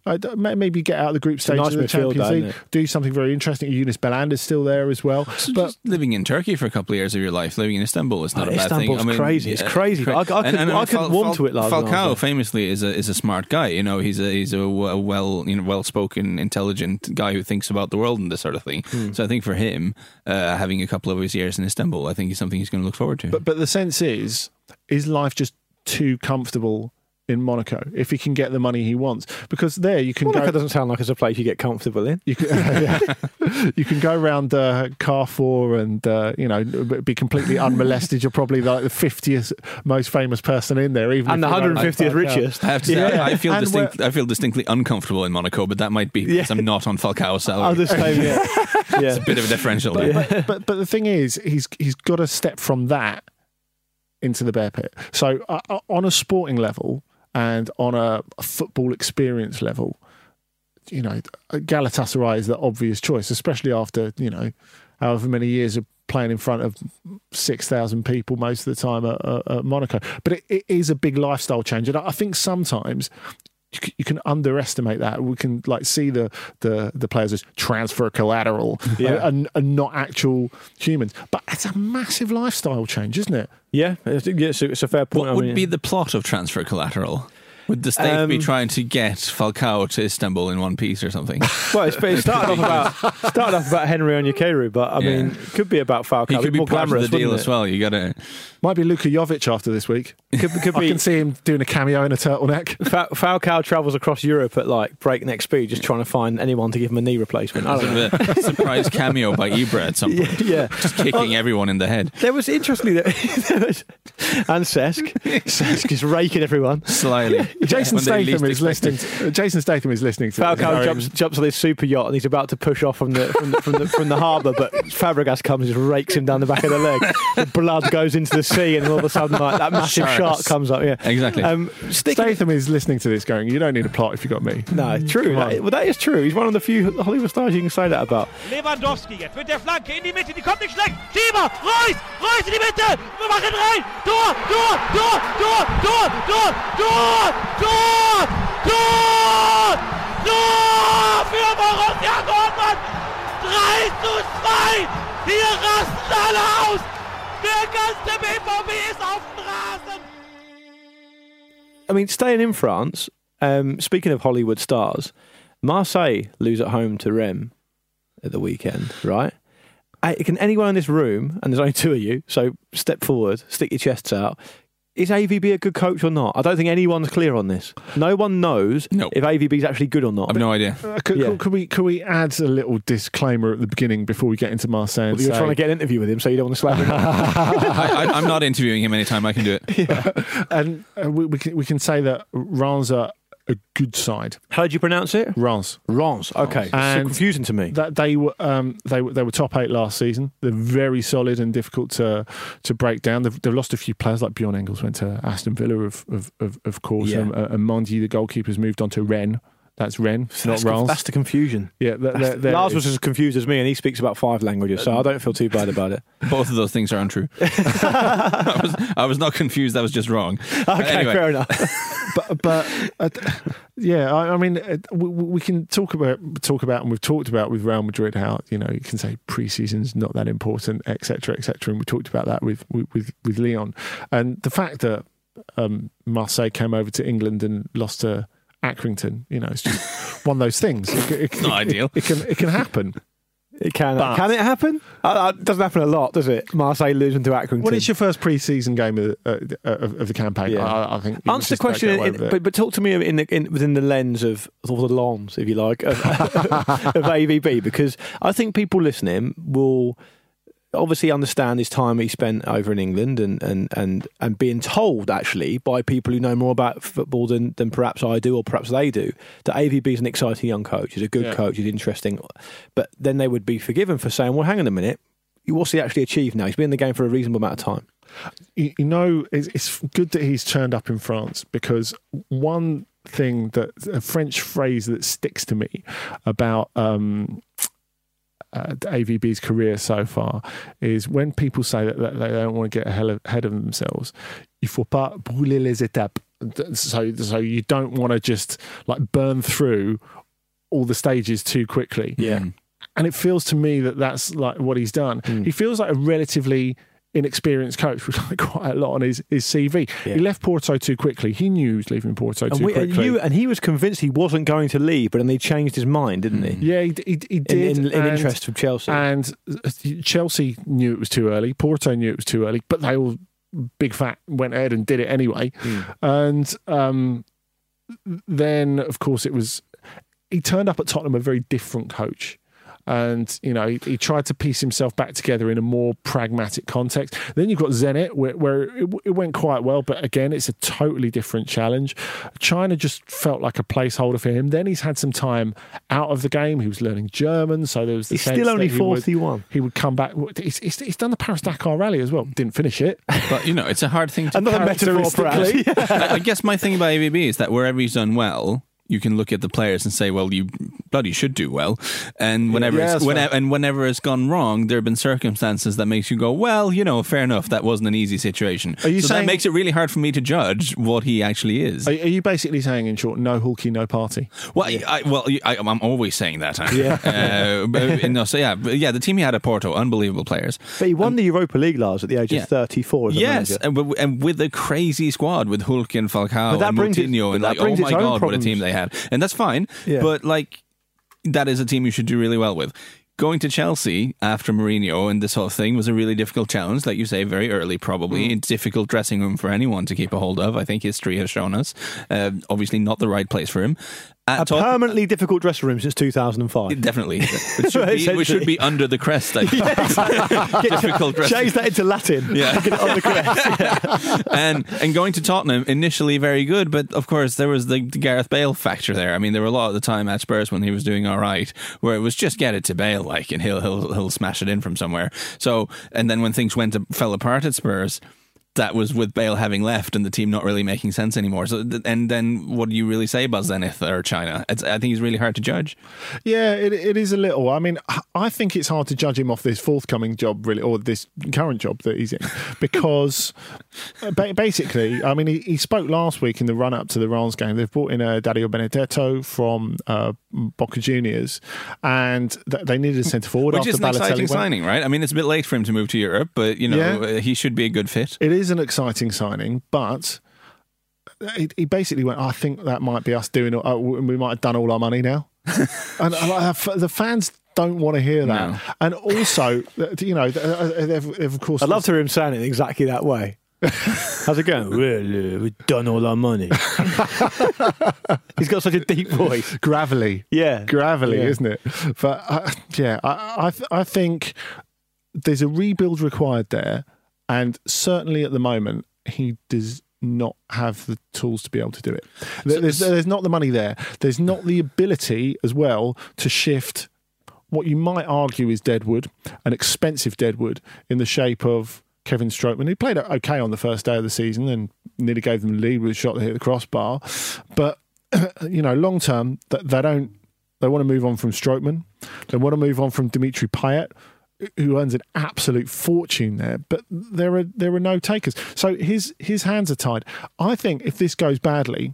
Maybe get out of the group stage nice of the Champions midfielder, League, isn't it? do something very interesting. Eunice Belander's still there as well. So but just living in Turkey for a couple of years of your life, living in Istanbul is not a bad thing. Istanbul's crazy. It's crazy. I could warm to it. Falcao famously is a smart guy. You know, he's a well-spoken, intelligent guy who thinks about the world and this sort of thing. So I think for him, having a couple of his years in Istanbul, I think is something he's going to look forward to. But the sense is life just too comfortable in Monaco if he can get the money he wants? Because there you can Monaco go. doesn't sound like it's a place you get comfortable in. You can go around Carrefour and be completely unmolested. You're probably like the 50th most famous person in there, even and the 150th richest. I have to say, I feel distinctly uncomfortable in Monaco, but that might be because I'm not on Falcao's salary. It's a bit of a differential. But the thing is, he's got to step from that into the bear pit. So on a sporting level and on a football experience level, Galatasaray is the obvious choice, especially after, however many years of playing in front of 6,000 people most of the time at Monaco. But it is a big lifestyle change. And I think sometimes you can underestimate that. We can see the players as transfer collateral and not actual humans. But it's a massive lifestyle change, isn't it? Yeah, it's a fair point. What would be the plot of Transfer Collateral? Would the state be trying to get Falcao to Istanbul in one piece or something? Well, it started off about Henry Onyekuru, but I mean, it could be about Falcao. He could be more part glamorous of the deal wouldn't as well. You got to. Might be Luka Jovic after this week. Could I can see him doing a cameo in a turtleneck. Falcao travels across Europe at breakneck speed, just trying to find anyone to give him a knee replacement. I don't know. A surprise cameo by Ibra at some point. Yeah. Just kicking everyone in the head. There was interestingly and Cesc is raking everyone slyly. Jason Statham is listening. Jason Statham is listening to Falcao jumps on his super yacht and he's about to push off from the harbour, but Fabregas comes and just rakes him down the back of the leg. The blood goes into the sea, and all of a sudden, that massive shark comes up. Yeah, exactly. Statham is listening to this, going, "You don't need a plot if you got me." No, true. That is true. He's one of the few Hollywood stars you can say that about. Lewandowski jetzt mit der Flanke in die Mitte, die kommt nicht schlecht. Schieber, Reus in die Mitte, wir machen rein. Tor! Für Borussia Dortmund! 3:2! Hier rasten alle aus! Der ganze BVB ist auf dem Rasen! I mean, staying in France, speaking of Hollywood stars, Marseille lose at home to Rennes at the weekend, right? Can anyone in this room, and there's only two of you, so step forward, stick your chests out, is AVB a good coach or not? I don't think anyone's clear on this. No one knows if AVB is actually good or not. I've no idea. Could we add a little disclaimer at the beginning before we get into Marseille? Well, you're trying to get an interview with him, so you don't want to slap him. I'm not interviewing him anytime I can do it. Yeah. And we can say that Reims are a good side. How did you pronounce it? Reims. Okay, it's so confusing to me. That they were top 8 last season. They're very solid and difficult to break down. They've lost a few players, like Bjorn Engels went to Aston Villa, of course, and Mondi, the goalkeeper, has moved on to Rennes. That's Rennes, not Reims. That's the confusion. Yeah, Lars was as confused as me, and he speaks about 5 languages, so I don't feel too bad about it. Both of those things are untrue. I was not confused. That was just wrong. Okay, anyway. Fair enough. I mean, we can talk about, and we've talked about with Real Madrid how you can say pre-season's not that important, etc., and we talked about that with Lyon, and the fact that Marseille came over to England and lost to Accrington, it's just one of those things. It's not ideal. It can happen. It can. Can it happen? It doesn't happen a lot, does it? Marseille losing to Accrington. Well, it's your first pre-season game of the campaign. Yeah. I think. Answer the question, but talk to me within the lens of the lens, if you like, of AVB, because I think people listening will obviously understand his time he spent over in England and being told actually by people who know more about football than perhaps I do or perhaps they do that AVB is an exciting young coach, he's a good coach, he's interesting, but then they would be forgiven for saying, well, hang on a minute, what's he actually achieved now? He's been in the game for a reasonable amount of time. It's good that he's turned up in France, because one thing, a French phrase that sticks to me about AVB's career so far is when people say that they don't want to get ahead of themselves, il faut pas brûler les étapes. So you don't want to just like burn through all the stages too quickly. Yeah. And it feels to me that that's like what he's done. He feels like a relatively inexperienced coach with like quite a lot on his CV. He left Porto too quickly. He knew he was leaving Porto too quickly. And he was convinced he wasn't going to leave, but then he changed his mind, didn't he? Yeah, he did. In interest of Chelsea. And Chelsea knew it was too early. Porto knew it was too early, but they all big fat went ahead and did it anyway. And then, of course, he turned up at Tottenham a very different coach. And, you know, he tried to piece himself back together in a more pragmatic context. Then you've got Zenit, where it went quite well, but again, it's a totally different challenge. China just felt like a placeholder for him. Then he's had some time out of the game. He was learning German, so there was the He's still only 41. He would come back. He's done the Paris-Dakar Rally as well. Didn't finish it. But, you know, it's a hard thing to... Another metaphor, perhaps. I guess my thing about AVB is that wherever he's done well, you can look at the players and say, well, you bloody should do well. And whenever it's gone wrong, there have been circumstances that makes you go, well, you know, fair enough, that wasn't an easy situation. So that makes it really hard for me to judge what he actually is. Are you basically saying, in short, no Hulky, no party? Well, I'm always saying that. The team he had at Porto, unbelievable players. But he won the Europa League, Lars, at the age of 34 as a manager. And with a crazy squad with Hulk and Falcao and Moutinho, and like, oh my God, what a team they had. And that's fine, but like, that is a team you should do really well with. Going to Chelsea after Mourinho and this whole thing was a really difficult challenge, like you say, very early probably. Difficult dressing room for anyone to keep a hold of. I think history has shown us. Obviously not the right place for him. Permanently difficult dressing room since 2005. Definitely. It should be under the crest, I think. Difficult dressing. Change that into Latin. Yeah. Get it on the crest. And going to Tottenham, initially very good, but of course there was the Gareth Bale factor there. I mean, there were a lot of the time at Spurs when he was doing all right, where it was just get it to Bale, like, and he'll smash it in from somewhere. So, and then when things fell apart at Spurs, that was with Bale having left and the team not really making sense anymore. So, and then what do you really say about Zenit or China? I think it's really hard to judge. Yeah, it is a little. I mean, I think it's hard to judge him off this forthcoming job, really, or this current job that he's in, because basically, I mean, he spoke last week in the run-up to the Reims game. They've brought in Dario Benedetto from Boca Juniors, and they needed a centre forward. Which is an exciting signing, right? I mean, it's a bit late for him to move to Europe, but you know, he should be a good fit. It is an exciting signing, but he basically went, I think that might be us doing, we might have done all our money now. And the fans don't want to hear that. No. And also, you know, they've of course... I'd love to hear him saying it exactly that way. How's it going? Well, we've done all our money. He's got such a deep voice. Gravelly. Yeah. Gravelly, isn't it? But I think there's a rebuild required there. And certainly at the moment, he does not have the tools to be able to do it. There's not the money there. There's not the ability as well to shift what you might argue is deadwood, an expensive deadwood, in the shape of Kevin Strootman, who played okay on the first day of the season and nearly gave them the lead with a shot that hit the crossbar. But, you know, long term, they want to move on from Strootman. They want to move on from Dimitri Payet, who earns an absolute fortune there, but there are no takers. So his hands are tied. I think if this goes badly,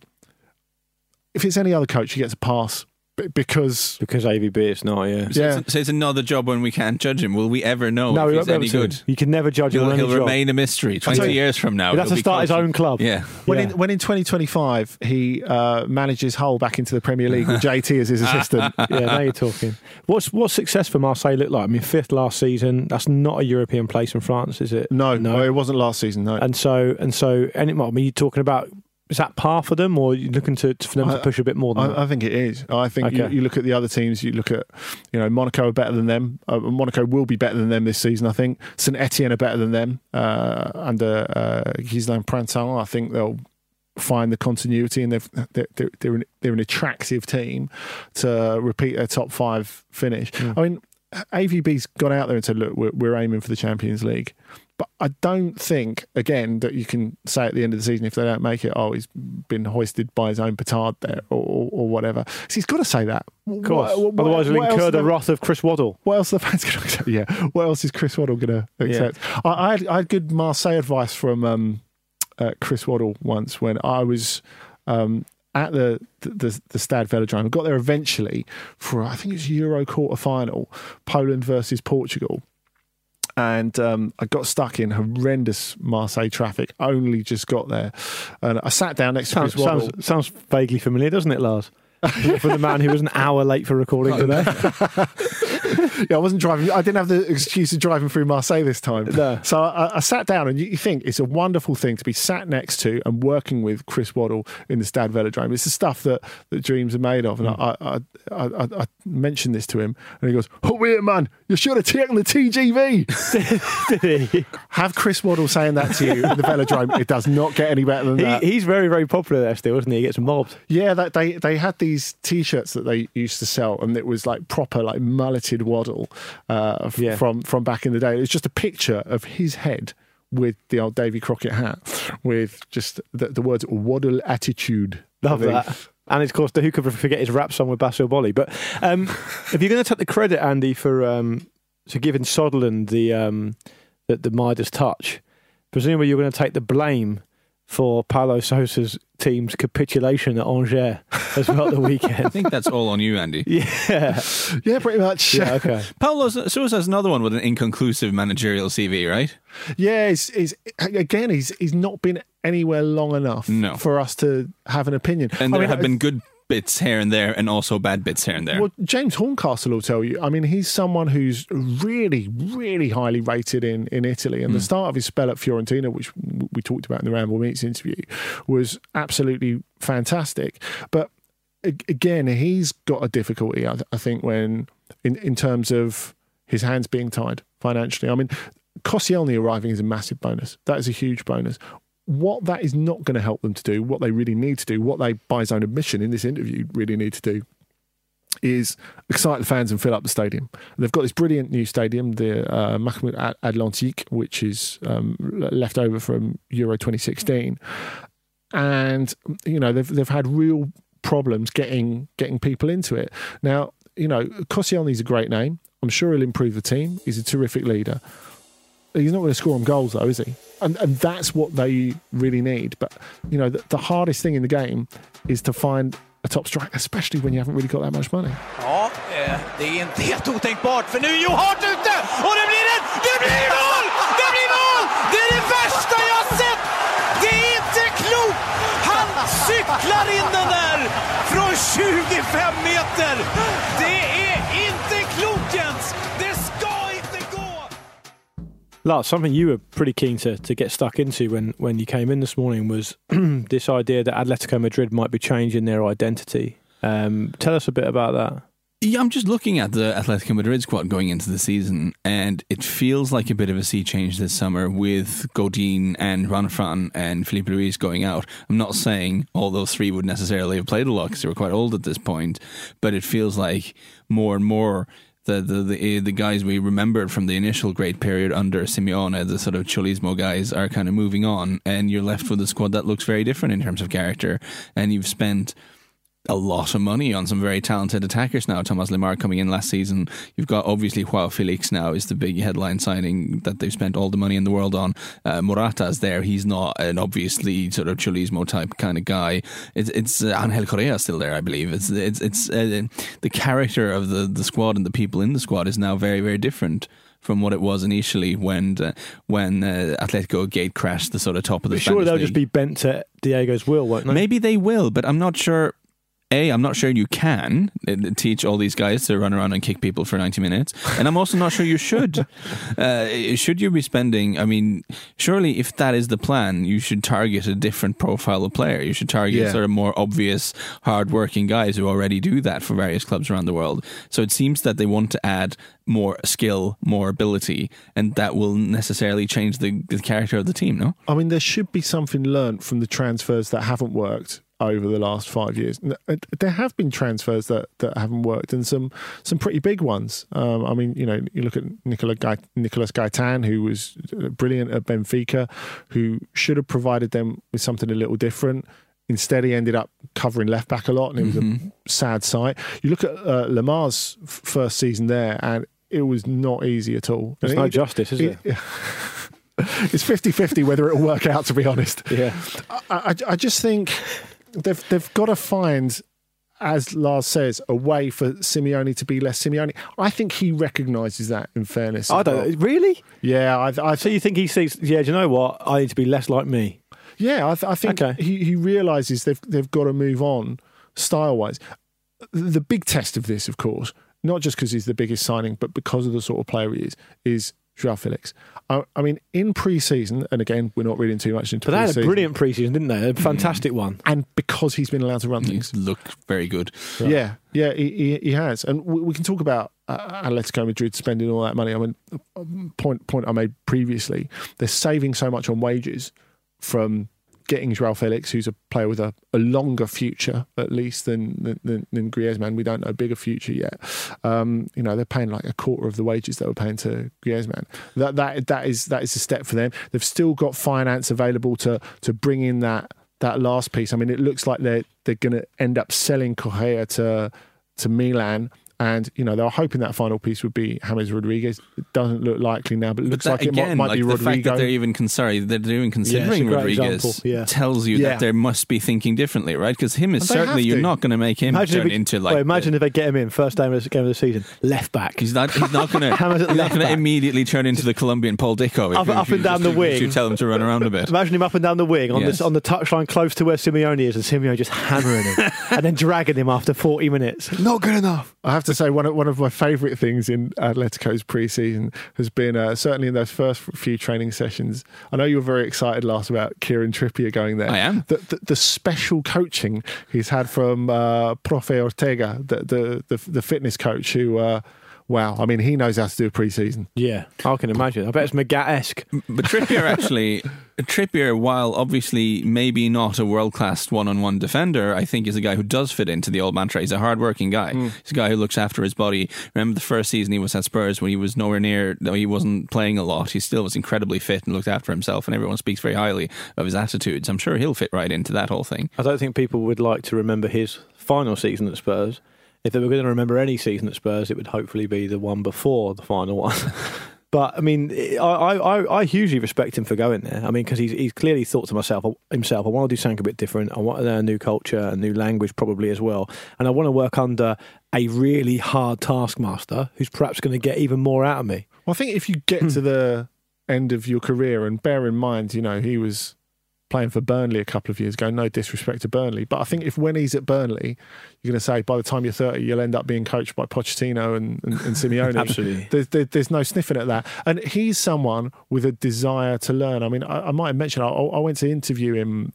if it's any other coach, he gets a pass. Because AVB it's not, So it's another job when we can't judge him. Will we ever know if he's any good? You can never judge him. He'll remain a mystery 20 years from now. He'll have to start his own club. Yeah. When in 2025 he manages Hull back into the Premier League with JT as his assistant. Yeah, now you're talking. What's success for Marseille look like? I mean, 5th last season. That's not a European place in France, is it? No, it wasn't last season. No. And you're talking about. Is that par for them, or are you looking for them to push a bit more than that? I think it is. I think you look at the other teams, you look at, you know, Monaco are better than them. Monaco will be better than them this season, I think. St Etienne are better than them under Ghislain Printemps. I think they'll find the continuity, and they're an attractive team to repeat their top 5 finish. I mean, AVB's gone out there and said, look, we're aiming for the Champions League. But I don't think, again, that you can say at the end of the season, if they don't make it, he's been hoisted by his own petard there or whatever. So he's got to say that. Of course. Otherwise he'll incur the wrath of Chris Waddle. What else are the fans going to accept? Yeah. What else is Chris Waddle going to accept? I had good Marseille advice from Chris Waddle once when I was at the Stade Velodrome. I got there eventually for, I think it was Euro quarter-final, Poland versus Portugal. And I got stuck in horrendous Marseille traffic, only just got there. And I sat down next to Chris Waddle. Sounds vaguely familiar, doesn't it, Lars? For the man who was an hour late for recording today. Yeah, I wasn't driving. I didn't have the excuse of driving through Marseille this time. No. So I sat down, and you think it's a wonderful thing to be sat next to and working with Chris Waddle in the Stade Velodrome. It's the stuff that dreams are made of. And I mentioned this to him, and he goes, "Oh, weird man, you should have taken the TGV." Did he? Have Chris Waddle saying that to you at the Velodrome, it does not get any better than that. He's very, very popular there still, isn't he? He gets mobbed. Yeah, they had these T-shirts that they used to sell, and it was like proper, like mulleted Waddle from back in the day. It was just a picture of his head with the old Davy Crockett hat, with just the words "Waddle attitude." Love that. And of course, who could forget his rap song with Basil Boli? But if you're going to take the credit, Andy, for giving Sutherland the Midas touch, presumably you're going to take the blame for Paulo Sousa's team's capitulation at Angers as well at the weekend. I think that's all on you, Andy. Yeah, pretty much. Yeah, okay. Paulo Sousa's another one with an inconclusive managerial CV, right? Yeah, he's not been anywhere long enough for us to have an opinion. And there have been good bits here and there, and also bad bits here and there. Well, James Horncastle will tell you. I mean, he's someone who's really, really highly rated in Italy. And the start of his spell at Fiorentina, which we talked about in the Ramble Meets interview, was absolutely fantastic. But again, he's got a difficulty, I think, when in terms of his hands being tied financially. I mean, Koscielny arriving is a massive bonus. That is a huge bonus. What that is not going to help them to do, what they really need to do, what they, by his own admission in this interview, really need to do, is excite the fans and fill up the stadium. They've got this brilliant new stadium, the Mahmoud Atlantique, which is left over from Euro 2016, and they've had real problems getting people into it. Now, Koscielny's a great name. I'm sure he'll improve the team. He's a terrific leader. He's not going to score on goals, though, is he? And that's what they really need. But, the hardest thing in the game is to find a top striker, especially when you haven't really got that much money. Ja, det är inte helt otänkbart, för nu är Joe Hart ute och det blir mål! Det blir mål! Det är det värsta jag har sett! Det är inte klokt! Han cyklar in den där från 25 meter! Det är inte klokt, Jens! Det ska inte gå! Lars, something you were pretty keen to get stuck into when you came in this morning was this idea that Atletico Madrid might be changing their identity. Tell us a bit about that. Yeah, I'm just looking at the Atletico Madrid squad going into the season, and it feels like a bit of a sea change this summer with Godin and Juanfran and Felipe Luis going out. I'm not saying all those three would necessarily have played a lot because they were quite old at this point, but it feels like more and more the guys we remembered from the initial great period under Simeone, the sort of Cholismo guys, are kind of moving on, and you're left with a squad that looks very different in terms of character, and you've spent a lot of money on some very talented attackers now. Thomas Lemar coming in last season. You've got obviously Joao Felix now is the big headline signing that they've spent all the money in the world on. Morata's there. He's not an obviously sort of Cholismo type kind of guy. It's Angel Correa still there, I believe. It's the character of the squad and the people in the squad is now very, very different from what it was initially when Atletico gate crashed the sort of top of the Spanish Sure, they'll league. just be bent to Diego's will, won't they? Maybe they will, but I'm not sure. I'm not sure you can teach all these guys to run around and kick people for 90 minutes. And I'm also not sure you should. Should you be spending... I mean, surely if that is the plan, you should target a different profile of player. You should target sort of more obvious, hard-working guys who already do that for various clubs around the world. So it seems that they want to add more skill, more ability, and that will necessarily change the character of the team, no? I mean, there should be something learnt from the transfers that haven't worked over the last 5 years. There have been transfers that haven't worked, and some pretty big ones. I mean, you look at Nicolas Gaitan, who was brilliant at Benfica, who should have provided them with something a little different. Instead, he ended up covering left back a lot, and it was a sad sight. You look at Lamar's first season there, and it was not easy at all. There's no justice, is it? It's 50-50 whether it'll work out, to be honest. Yeah. I just think they've got to find, as Lars says, a way for Simeone to be less Simeone. I think he recognises that, in fairness. I don't really. Yeah, so you think he sees? Yeah, do you know what? I need to be less like me. Yeah, I think he realises they've got to move on style-wise. The big test of this, of course, not just because he's the biggest signing, but because of the sort of player he is João Felix. I mean, in pre-season, and again, we're not reading too much into pre-season. But they had a brilliant pre-season, didn't they? A fantastic one. And because he's been allowed to run things. He's looked very good. Right. Yeah, he has. And we can talk about Atletico Madrid spending all that money. I mean, point I made previously, they're saving so much on wages from getting João Felix, who's a player with a longer future, at least, than Griezmann. We don't know a bigger future yet. They're paying like a quarter of the wages they were paying to Griezmann. That is a step for them. They've still got finance available to bring in that last piece. I mean, it looks like they're going to end up selling Correa to Milan. And, they were hoping that final piece would be James Rodriguez. It doesn't look likely now, but it looks like again, it might be Rodrigo. The fact that they're even considering Rodriguez tells you that they must be thinking differently, right? Because him is certainly, you're not going to make him turn into like... imagine if they get him in, first game of the season, left back. He's not going to immediately turn into the Colombian Paul Dicko. Up and down the wing. You tell him to run around a bit. Imagine him up and down the wing on the touchline close to where Simeone is, and Simeone just hammering him and then dragging him after 40 minutes. Not good enough. I have to say, one of my favourite things in Atletico's pre-season has been certainly in those first few training sessions. I know you were very excited last about Kieran Trippier going there. I am. The special coaching he's had from Profe Ortega, the fitness coach, who wow, I mean, he knows how to do a pre-season. Yeah, I can imagine. I bet it's Magat-esque. But Trippier, while obviously maybe not a world-class one-on-one defender, I think is a guy who does fit into the old mantra. He's a hard-working guy. He's a guy who looks after his body. Remember the first season he was at Spurs when he was nowhere near, he wasn't playing a lot. He still was incredibly fit and looked after himself, and everyone speaks very highly of his attitudes. I'm sure he'll fit right into that whole thing. I don't think people would like to remember his final season at Spurs. If they were going to remember any season at Spurs, it would hopefully be the one before the final one. But, I mean, I hugely respect him for going there. I mean, because he's clearly thought to himself, I want to do something a bit different. I want to learn a new culture, a new language probably as well. And I want to work under a really hard taskmaster who's perhaps going to get even more out of me. Well, I think if you get to the end of your career, and bear in mind, he was playing for Burnley a couple of years ago, no disrespect to Burnley, but I think when he's at Burnley, you're going to say by the time you're 30 you'll end up being coached by Pochettino and Simeone. Absolutely. There's no sniffing at that, and he's someone with a desire to learn. I mean, I might have mentioned I went to interview him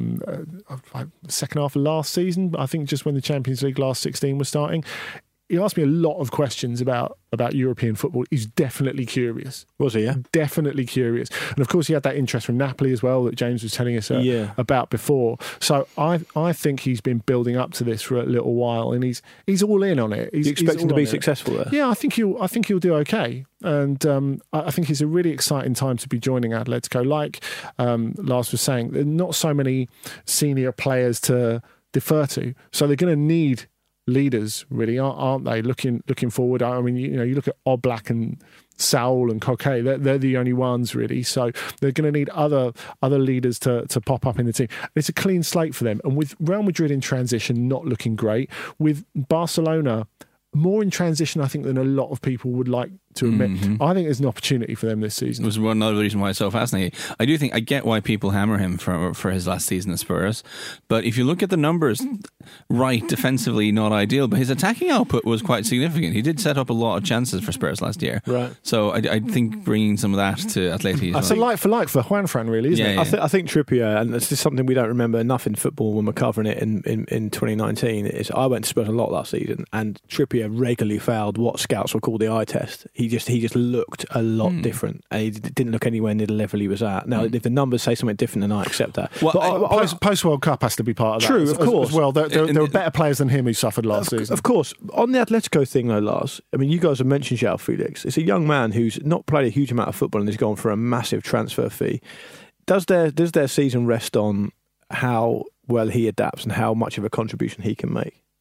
second half of last season, I think just when the Champions League last 16 was starting. He asked me a lot of questions about European football. He's definitely curious. Was he, yeah? Definitely curious. And of course he had that interest from Napoli as well that James was telling us about before. So I think he's been building up to this for a little while, and he's all in on it. You expect him to be successful there? Yeah, I think he'll do okay. And I think it's a really exciting time to be joining Atletico. Like Lars was saying, there are not so many senior players to defer to. So they're going to need leaders, really, aren't they? Looking forward. I mean, you look at Oblak and Saul and Coquet. They're the only ones, really. So they're going to need other leaders to pop up in the team. It's a clean slate for them. And with Real Madrid in transition, not looking great, with Barcelona more in transition, I think, than a lot of people would like to admit. I think there's an opportunity for them this season. It was one other reason why it's so fascinating. I do think I get why people hammer him for his last season at Spurs, but if you look at the numbers, right, defensively not ideal, but his attacking output was quite significant. He did set up a lot of chances for Spurs last year. Right. So I think bringing some of that to Atleti. That's a like for like for Juanfran, really, isn't it? Yeah. I think Trippier, and it's just something we don't remember enough in football when we're covering it in 2019, is I went to Spurs a lot last season, and Trippier regularly failed what scouts will call the eye test. He just looked a lot different. And he didn't look anywhere near the level he was at. Now, if the numbers say something different, then I accept that. Well, post World Cup has to be part of that. True, of course. As well, there were better players than him who suffered last season. Of course. On the Atletico thing, though, Lars, I mean, you guys have mentioned João Felix. It's a young man who's not played a huge amount of football and has gone for a massive transfer fee. Does their season rest on how well he adapts and how much of a contribution he can make?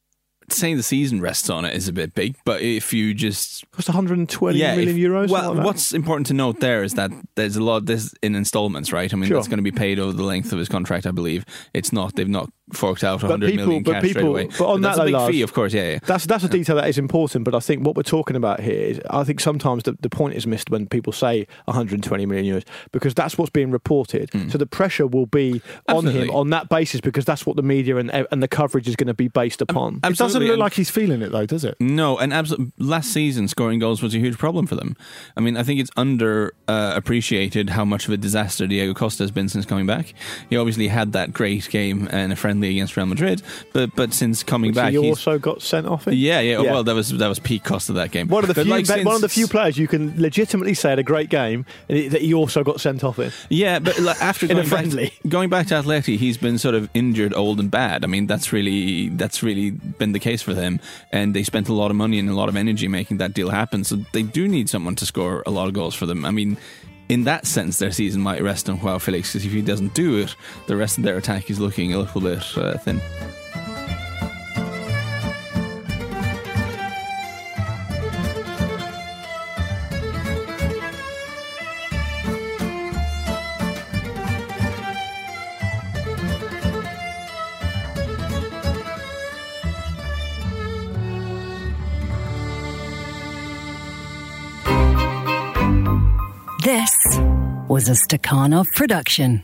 saying the season rests on it is a bit big, but if you just cost 120 million euros. Well, like what's important to note there is that there's a lot of this in installments, right? I mean, that's going to be paid over the length of his contract, I believe. It's not; they've not forked out 100 million cash straight away. But on that's that, a big Lars, fee, of course. Yeah. That's a detail that is important. But I think what we're talking about here is, I think sometimes the point is missed when people say 120 million euros, because that's what's being reported. So the pressure will be on him on that basis, because that's what the media and the coverage is going to based upon. It doesn't look like he's feeling it though, does it? No, and last season scoring goals was a huge problem for them. I mean, I think it's appreciated how much of a disaster Diego Costa has been since coming back. He obviously had that great game and a friendly against Real Madrid, but since coming back, he also got sent off. Yeah. Well, that was peak Costa that game. One of the few players you can legitimately say had a great game that he also got sent off in. Yeah, but after going back to Atleti, he's been sort of injured, old and bad. I mean, that's really been the case for them, and they spent a lot of money and a lot of energy making that deal happen, so they do need someone to score a lot of goals for them. I mean, in that sense, their season might rest on Joao Felix, because if he doesn't do it, the rest of their attack is looking a little bit thin. This was a Stakhanov production.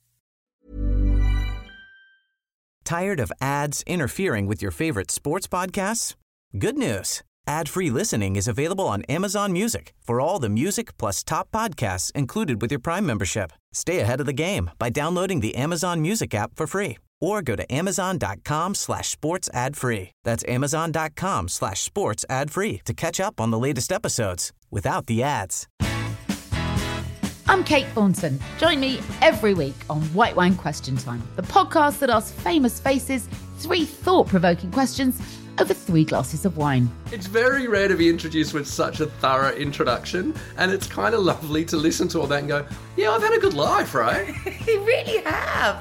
Tired of ads interfering with your favorite sports podcasts? Good news. Ad-free listening is available on Amazon Music for all the music plus top podcasts included with your Prime membership. Stay ahead of the game by downloading the Amazon Music app for free, or go to amazon.com/sports ad free. That's amazon.com/sports ad free to catch up on the latest episodes without the ads. I'm Kate Thornton. Join me every week on White Wine Question Time, the podcast that asks famous faces 3 thought-provoking questions over 3 glasses of wine. It's very rare to be introduced with such a thorough introduction, and it's kind of lovely to listen to all that and go, yeah, I've had a good life, right? You really have.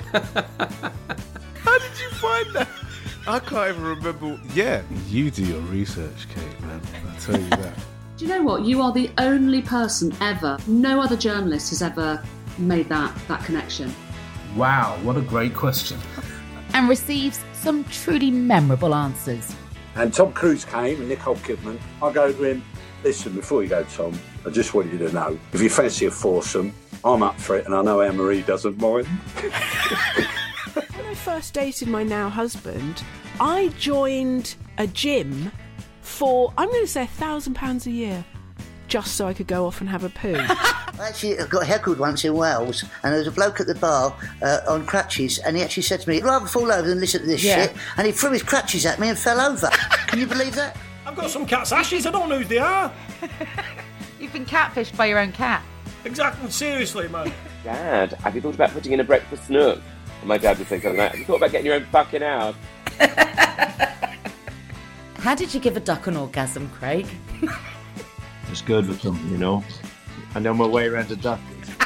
How did you find that? I can't even remember. Yeah, you do your research, Kate, man. I'll tell you that. Do you know what? You are the only person ever, no other journalist has ever made that connection. Wow, what a great question. And receives some truly memorable answers. And Tom Cruise came, and Nicole Kidman. I go to him, listen, before you go, Tom, I just want you to know, if you fancy a foursome, I'm up for it, and I know Anne-Marie doesn't mind. When I first dated my now husband, I joined a gym for, I'm going to say, £1,000 a year, just so I could go off and have a poo. Actually, I got heckled once in Wales, and there was a bloke at the bar on crutches, and he actually said to me, I'd rather fall over than listen to this shit, and he threw his crutches at me and fell over. Can you believe that? I've got some cat's ashes, I don't know who they are. You've been catfished by your own cat. Exactly, seriously, man. Dad, have you thought about putting in a breakfast nook? And my dad would think of that. Have you thought about getting your own fucking house? How did you give a duck an orgasm, Craig? It's good with them, you know. I know my way around a duck.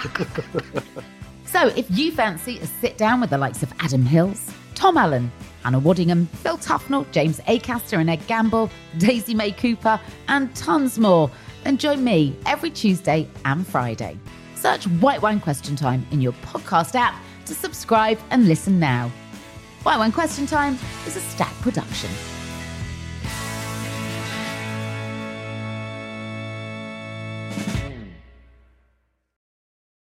So if you fancy a sit down with the likes of Adam Hills, Tom Allen, Anna Waddingham, Phil Tufnell, James Acaster and Ed Gamble, Daisy May Cooper, and tons more, then join me every Tuesday and Friday. Search White Wine Question Time in your podcast app to subscribe and listen now. White Wine Question Time is a Stack production.